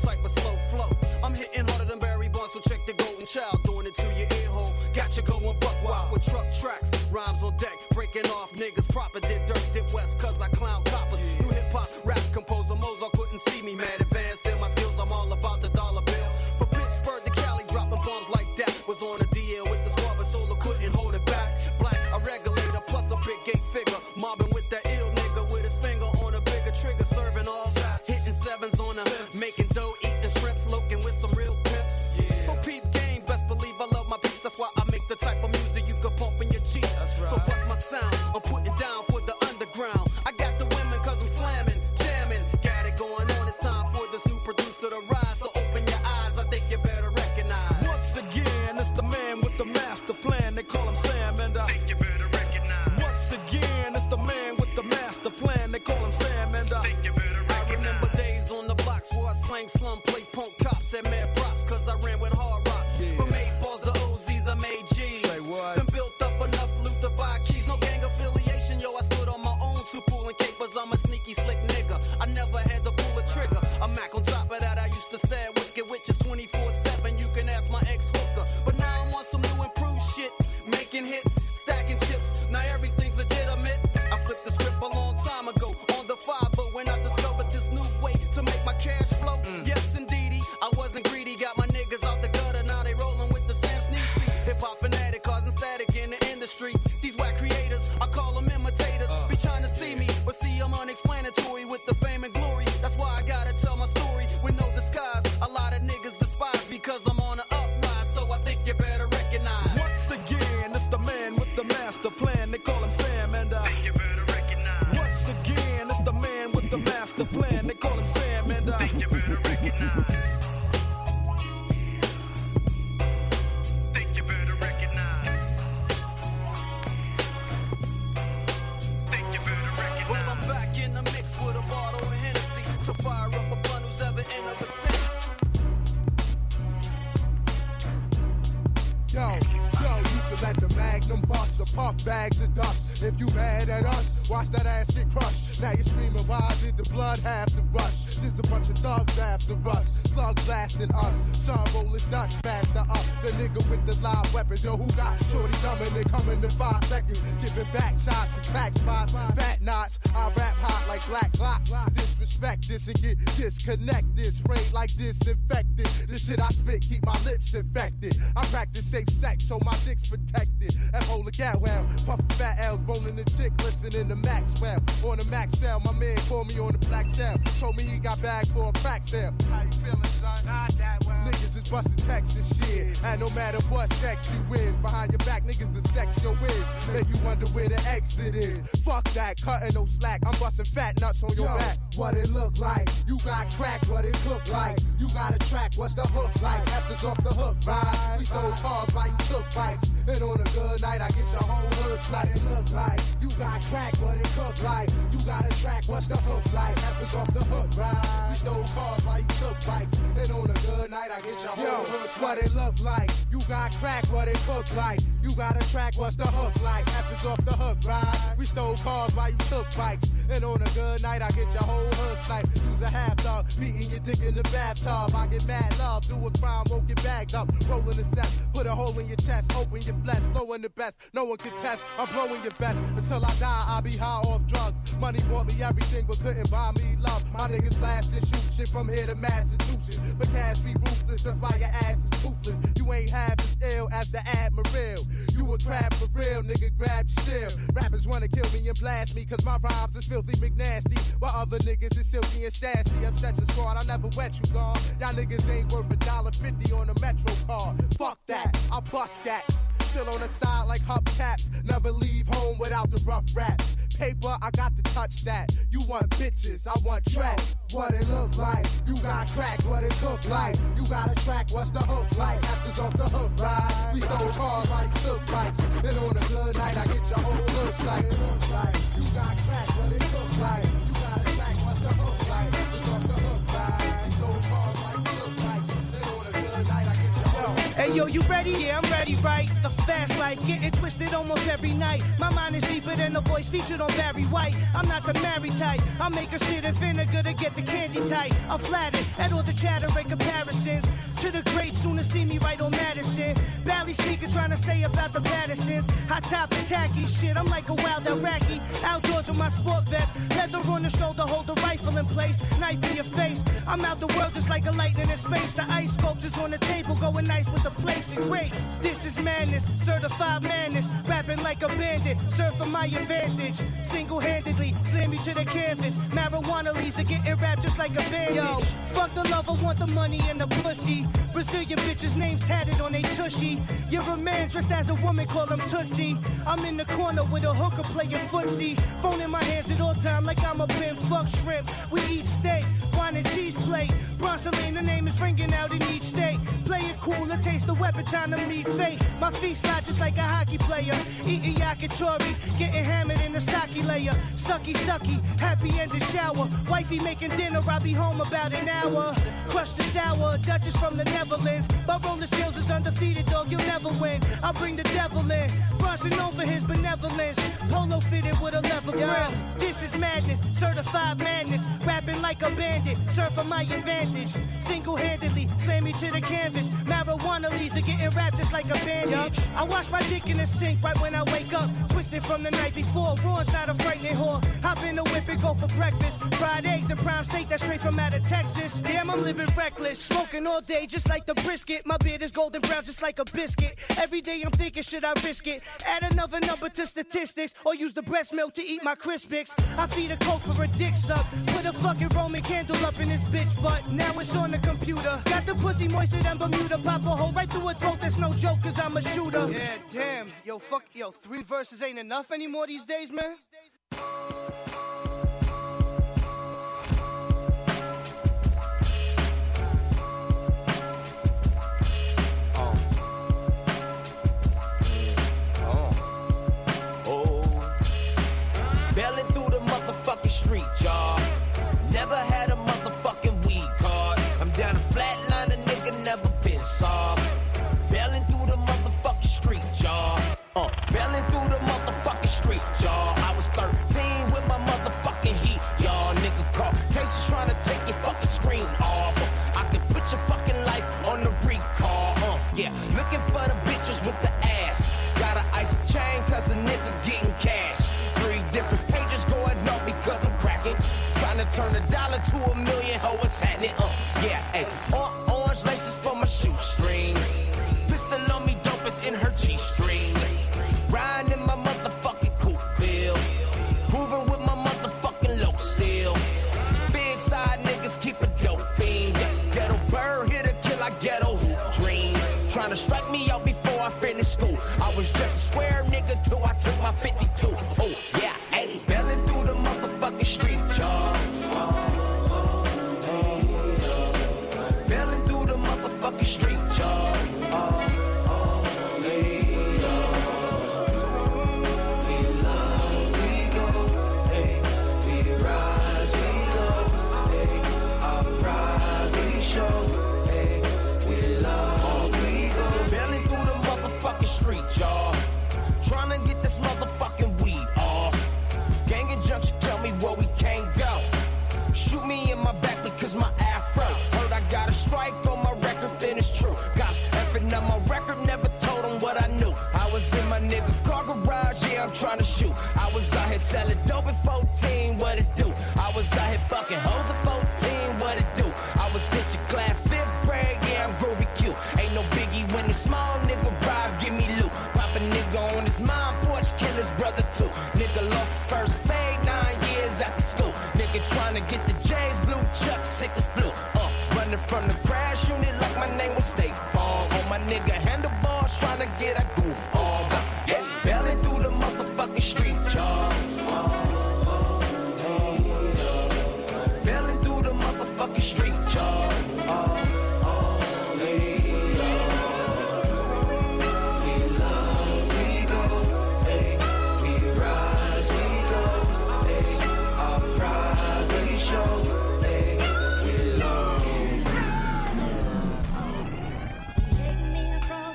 type of slow flow. I'm hitting harder than Barry Bonds, so check the Golden Child. Doing it to your ear hole. Got you going buck wild with truck tracks. Rhymes on deck, breaking off niggas. Proper did dirt, did west, cause I clown coppers. New hip hop, rap composer, Mozart couldn't see me. Mad advanced in my skills, I'm all about the dollar bill. From Pittsburgh to Cali, dropping bombs like that. Was on a DL with the squad, but Solar couldn't hold it back. Black, a regulator, plus a big gate figure. Mobbing with that ill nigga with his finger on a bigger trigger. Serving all hitting sevens on a making dough, eating shrimps, loking with some real pimps. So peep game, best believe I love my peace. That's why I make the type of music you could pump in your cheeks. So what's my sound? I'm putting down for the underground. I got the women cause I'm slamming, jamming. Got it going on, it's time for this new producer to rise. So open your eyes, I think you better recognize. Once again, it's the man with the master plan. They call him Sam, and I think you better recognize. Once again, it's the man with the master plan. They call him Sam, and I think you better recognize. I remember days on the blocks where I slang slum, play punk cops, and mad props, cause I ran with hard rocks. From 8 balls to OZs, I made G's. Say what? Then built up enough loot to buy keys. No gang affiliation, yo, I stood on my own, two pulling capers. I'm a sneaky slick nigga. I never had to pull a trigger. A Mac on top of that, I used to stare at wicked witches 24/7. You can ask my ex-hooker. But now I'm on some new improved shit, making hits, stacking chips. Now everything's legitimate. I flipped the script a long time ago on the 5, but when I discovered this new way to make my cash flow, yes indeedy, I wasn't greedy. Got my niggas out the gutter, now they rolling with the Sam Sneezy. Hip hop fanatic, causing static in the industry. These whack creators, I call them imitators. Be trying to see me, but see I'm unexplanatory with the fame and glory. That's why I gotta tell my story with no disguise. A lot of niggas despise because I'm on the uprise, so I think you better recognize. Once again, it's the man with the master plan. They call him Sam, and I think you better recognize. Once again, it's the man with the master plan. They call him Sam, and I think you better recognize. Think you better recognize. Think you better recognize. Well, I'm back in the mix with a bottle of Hennessy to fire up a blunt who's ever in a vicinity. Yo, you can let the Magnum bust or puff bags of dust. If you mad at us, watch that ass get crushed. Now you're screaming, why did the blood have to rush? There's a bunch of thugs after us, slug blasting us. Some roll his nuts faster up. The nigga with the live weapons, yo, who got shorty dumbing and coming in 5 seconds? Giving back shots and crack spots, fat knots. I rap hot like black clocks. Disrespect this and get disconnected. Spray like disinfectant. This shit I spit keep my lips infected. I practice safe sex so my dick's protected. At hold a cat well, puffin' fat L's, boning the chick, listening to Maxwell. On the Max cell, my man called me on the black cell. Told me he got bagged for a crack sale. How you feeling, son? Not that well. Niggas is busting texts and shit. And no matter what sex you is, behind your back niggas is sex your is. Make you wonder where the exit is. Fuck that, cutting no slack. I'm busting fat nuts on your back. What it look like? You got crack, what it look like? You got a track, what's the hook like? After's off the hook, right? We stole cars while you took bikes. And on a good night, I get your whole hood slut. It look like you got crack, what it cook like? You got a track, what's the hook like? After's off the hook, right? We stole cars while you took bikes. And on a good night, I get your whole hood slut. What it look like? You got crack, what it cook like? You got a track, what's the hook like? After's off the hook, right? We stole cars while you took bikes. And on a good night, I get your whole hood snipe. Use a half dog, beating your dick in the bathtub. I get mad love, do a crime, won't get bagged up. Rolling the set, put a hole in your chest, open your flesh, flowing the best. No one can test, I'm blowing your best. Until I die, I'll be high off drugs. Money bought me everything, but couldn't buy me love. My niggas blast and shoot shit from here to Massachusetts. But cash be ruthless, that's why your ass is toothless. You ain't half as ill as the Admiral. You a crab for real, nigga, grab your steel. Rappers wanna kill me and blast me, cause my rhymes is filthy McNasty. While other niggas is silky and sassy. Upset your squad, I never wet you, dawg. Y'all niggas ain't worth $1.50 on a Metro card. Fuck that, I bust scats. Chill on the side like hubcaps. Never leave home without the rough raps. Paper, I got to touch that. You want bitches, I want track. What it look like? You got crack, what it look like? You got a track, what's the hook like? After's off the hook, right? We stole cars while you took bikes. And on a good night, I get your whole hood like it look like. You got crack, what it look like? You got a track, what's the hook like? After's off the hook, right? We stole cars while you took bikes. And on a good night, I get your whole hood. Hey yo, you ready? Yeah, I'm ready, right? The fast life, getting twisted almost every night. My mind is deeper than the voice featured on Barry White. I'm not the married type. I'll make her sit in vinegar to get the candy tight. I'm flattered at all the chatter and comparisons to the greats soon to see me right on Madison. Bally sneakers trying to stay about the Pattersons. Hot top and tacky shit, I'm like a wild Iraqi. Outdoors with my sport vest, leather on the shoulder, hold the rifle in place. Knife in your face, I'm out the world just like a lightning in space. The ice sculptures on the table going nice with the plates and grapes. This is madness, certified madness. Rapping like a bandit, serve for my advantage. Single-handedly, slam me to the canvas. Marijuana leaves are getting wrapped just like a bandage. Yo, fuck the love, I want the money and the pussy. Brazilian bitches' names tatted on they tushy. You're a man dressed as a woman, call him Tootsie. I'm in the corner with a hooker playing footsie. Phone in my hands at all time like I'm a pimp. Fuck shrimp, we eat steak, wine and cheese plate. Bronson Lane, the name is ringing out in each state. Play it cool, it takes the weapon, time to meet fate. My feet slide just like a hockey player. Eating yakitori, getting hammered in the sake layer. Sucky, sucky, happy in the shower. Wifey making dinner, I'll be home about an hour. Crush the sour, Duchess from the Netherlands. My roller skills is undefeated, dog, you'll never win. I'll bring the devil in. Bronson known for his benevolence. Polo fitted with a leather grill. This is madness, certified madness. Rapping like a bandit, serve for my advantage. Single-handedly, slam me to the canvas. Marijuana leaves are getting wrapped just like a bandage. I wash my dick in the sink right when I wake up. Twisted from the night before, raw inside a frightening whore. Hop in the whip and go for breakfast. Fried eggs and prime steak, that's straight from out of Texas. Damn, I'm living reckless, smoking all day just like the brisket. My beard is golden brown just like a biscuit. Every day I'm thinking, should I risk it? Add another number to statistics, or use the breast milk to eat my Crispix. I feed a coke for a dick suck. Put a fucking Roman candle up in this bitch butt. Now it's on the computer. Got the pussy moister than Bermuda. Pop a hole right through her throat, that's no joke, cause I'm a shooter. Yeah, damn. Yo, fuck, yo, 3 verses ain't enough anymore these days, man. Bailing through the motherfucking street, y'all. Never had a motherfucking weed card. I'm down a flat line, a nigga never been soft. Bailing through the motherfucking street, y'all. Bailing through the motherfucking street, y'all. I was 13 with my motherfucking heat, y'all. Nigga caught cases trying to take your fucking screen off. I can put your fucking life on the recall. Yeah, looking for the bitches with the ass. Gotta ice a chain cause a nigga getting cash. 3 different pages going up because I'm cracking. Trying to turn $1 to $1 million, ho, what's happening? Yeah, hey, orange laces for my shoestrings. Pistol on me, dope is in her G-string. Riding in my motherfucking coupe bill. Moving with my motherfucking low steel. Big side niggas keep a dope fiend. Ghetto bird, here to kill, I ghetto hoop dreams. Trying to strike me out before I finish school. I was just a square nigga till I took my 52. Oh, yeah, hey, bailing through the motherfucking street, y'all. Bailing through the motherfucking street, y'all. Street, y'all. Trying to get this motherfucking weed off. Gang and junction tell me where we can't go. Shoot me in my back because my afro. Heard I got a strike on my record, then it's true. Cops effing on my record, never told them what I knew. I was in my nigga car garage, yeah, I'm trying to shoot. I was out here selling dope at 14, what it do? I was out here fucking hoes at 14, what it do? I was picture class, 5th grade, yeah, I'm groovy cute. Ain't no biggie when the small nigga bribe, give me loot. Pop a nigga on his mom porch, kill his brother too. Nigga lost his first fade 9 years after school. Nigga trying to get the J's blue chuck, sick as flu. Running from the crash unit like my name was State Farm. On my nigga handlebars, trying to get a groove on. Yeah, bailing through the motherfucking street, y'all. Bailing through the motherfucking street, y'all. Take me across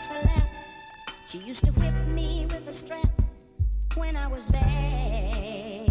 used to whip me with a strap when I was bad.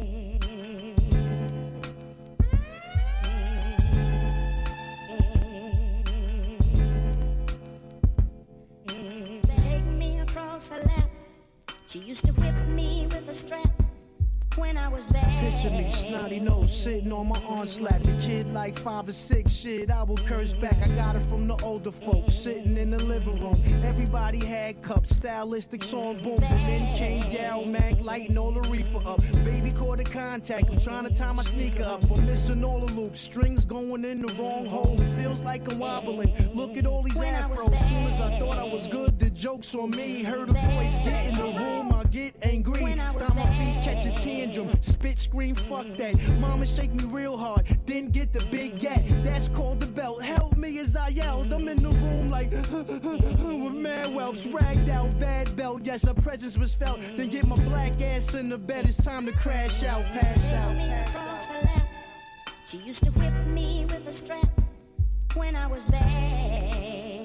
Take me across her lap. She used to whip me with a strap when I was bad. Picture me, snotty nose, sitting on my arm slap. The kid like 5 or 6, shit, I will curse back. I got it from the older folks, sitting in the living room. Everybody had cups, stylistic song boom. And then came down, Mac, lighting all the reefer up. Baby caught a contact, I'm trying to tie my sneaker up. I'm missing all the loops, strings going in the wrong hole. It feels like I'm wobbling, look at all these afros. Soon as I thought I was good, the joke's on me. Heard a voice, get in the room, I get angry. Stop my feet, catch a tantrum. Spit, scream, fuck that. Mama shake me real hard, then get the big gat. That's called the belt. Help me as I yelled. I'm in the room like with mad whelps, ragged out, bad belt. Yes, her presence was felt. Then get my black ass in the bed. It's time to crash out, pass out. Across her lap. She used to whip me with a strap when I was bad.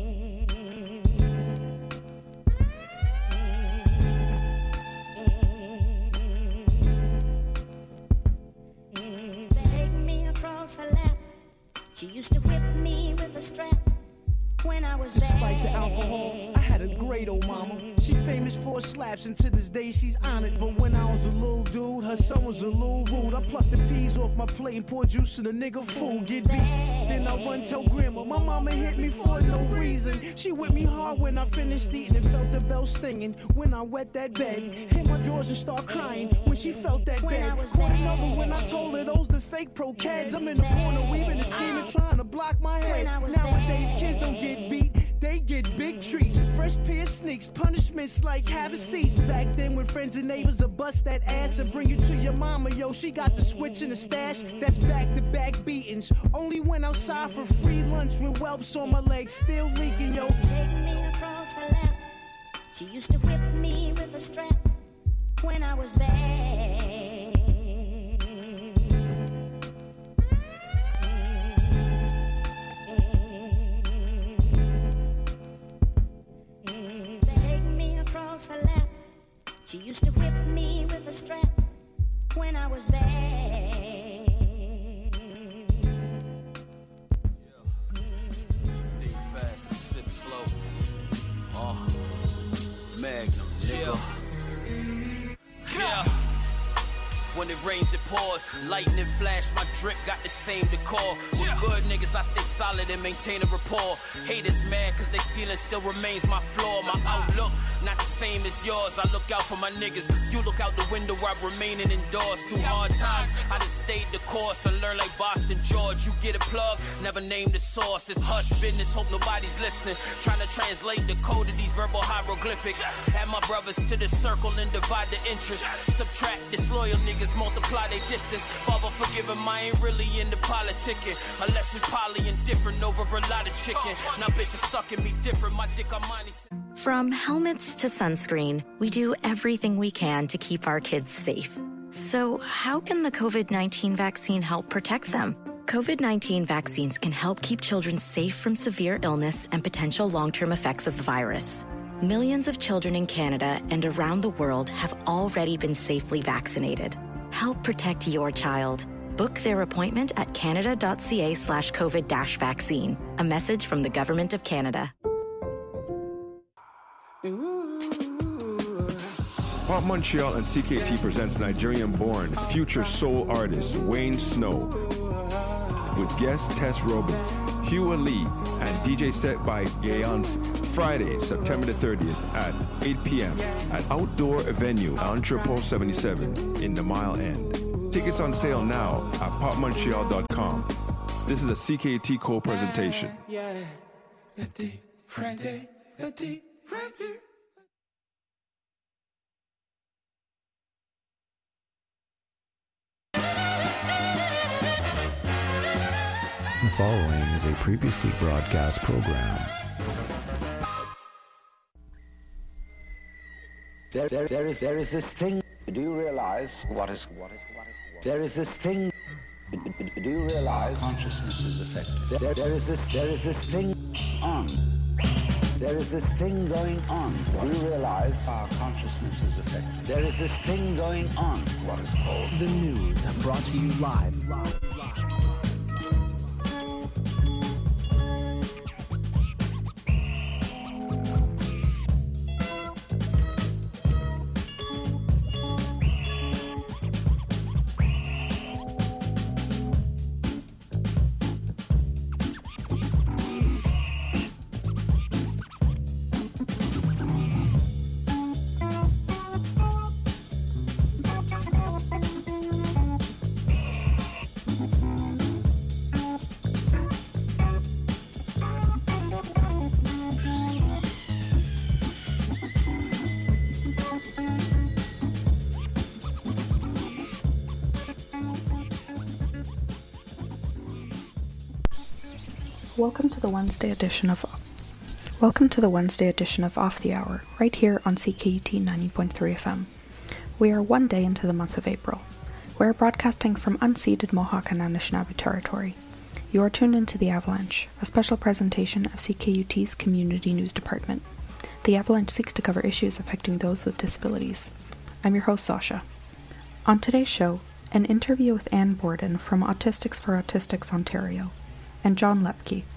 Across her lap. She used to whip me with a strap when I was Despite the alcohol, I had a great old mama. She famous for slaps, and to this day she's honored. But when I was a little dude, her son was a little rude. I plucked the peas off my plate and poured juice in the nigga food. Get beat, then I run tell grandma. My mama hit me for no reason. She whipped me hard when I finished eating and felt the bell stinging. When I wet that bed, hit my drawers and start crying. When she felt that bed, caught another when I told her those the fake pro-cads. I'm in the corner weaving and scheming, trying to block my head. Nowadays kids don't get beat, they get big treats. Fresh pair of sneaks, punishments like having seats. Back then when friends and neighbors would bust that ass and bring it to your mama, yo, she got the switch in the stash. That's back-to-back beatings. Only went outside for free lunch with whelps on my legs, still leaking, yo. Take me across her lap. She used to whip me with a strap when I was bad. Across her lap. She used to whip me with a strap when I was bad. Think fast and sip slow. Magnum, nigga. Yeah. When it rains, it pours. Lightning flash, my drip got the same decor. With good niggas, I stay solid and maintain a rapport. Haters mad cause they ceiling still remains my floor. My outlook, not the same as yours. I look out for my niggas. You look out the window while remaining indoors. Through hard times, I done stayed the course and learned like Boston George. You get a plug, never name the source. It's hush business, hope nobody's listening. Trying to translate the code of these verbal hieroglyphics. Add my brothers to the circle and divide the interest. Subtract disloyal niggas, multiply their distance. Father forgive him, I ain't really into politicking. Unless we poly and different over a lot of chicken. Now bitches sucking me different, my dick on mine. From helmets to sunscreen, we do everything we can to keep our kids safe. So how can the COVID-19 vaccine help protect them? COVID-19 vaccines can help keep children safe from severe illness and potential long-term effects of the virus. Millions of children in Canada and around the world have already been safely vaccinated. Help protect your child. Book their appointment at canada.ca/COVID-vaccine. A message from the Government of Canada. Pop Montreal and CKT presents Nigerian-born future soul artist Wayne Snow with guest Tess Robin, Hugh Lee, and DJ set by Gayans. Friday, September the 30th at 8 p.m. at Outdoor Venue, Entrepot 77 in the Mile End. Tickets on sale now at popmontreal.com. This is a CKT co-presentation. The following is a previously broadcast program. There is this thing. Do you realize what is? There is this thing. Do you realize consciousness is affected? There is this thing on. There is this thing going on. Do you realize our consciousness is affected? There is this thing going on. What is called the news, brought to you live. Welcome to the Wednesday edition of Off the Hour, right here on CKUT 90.3 FM. We are one day into the month of April. We are broadcasting from unceded Mohawk and Anishinaabe territory. You are tuned into The Avalanche, a special presentation of CKUT's Community News Department. The Avalanche seeks to cover issues affecting those with disabilities. I'm your host, Sasha. On today's show, an interview with Anne Borden from Autistics for Autistics Ontario, and John Lepke,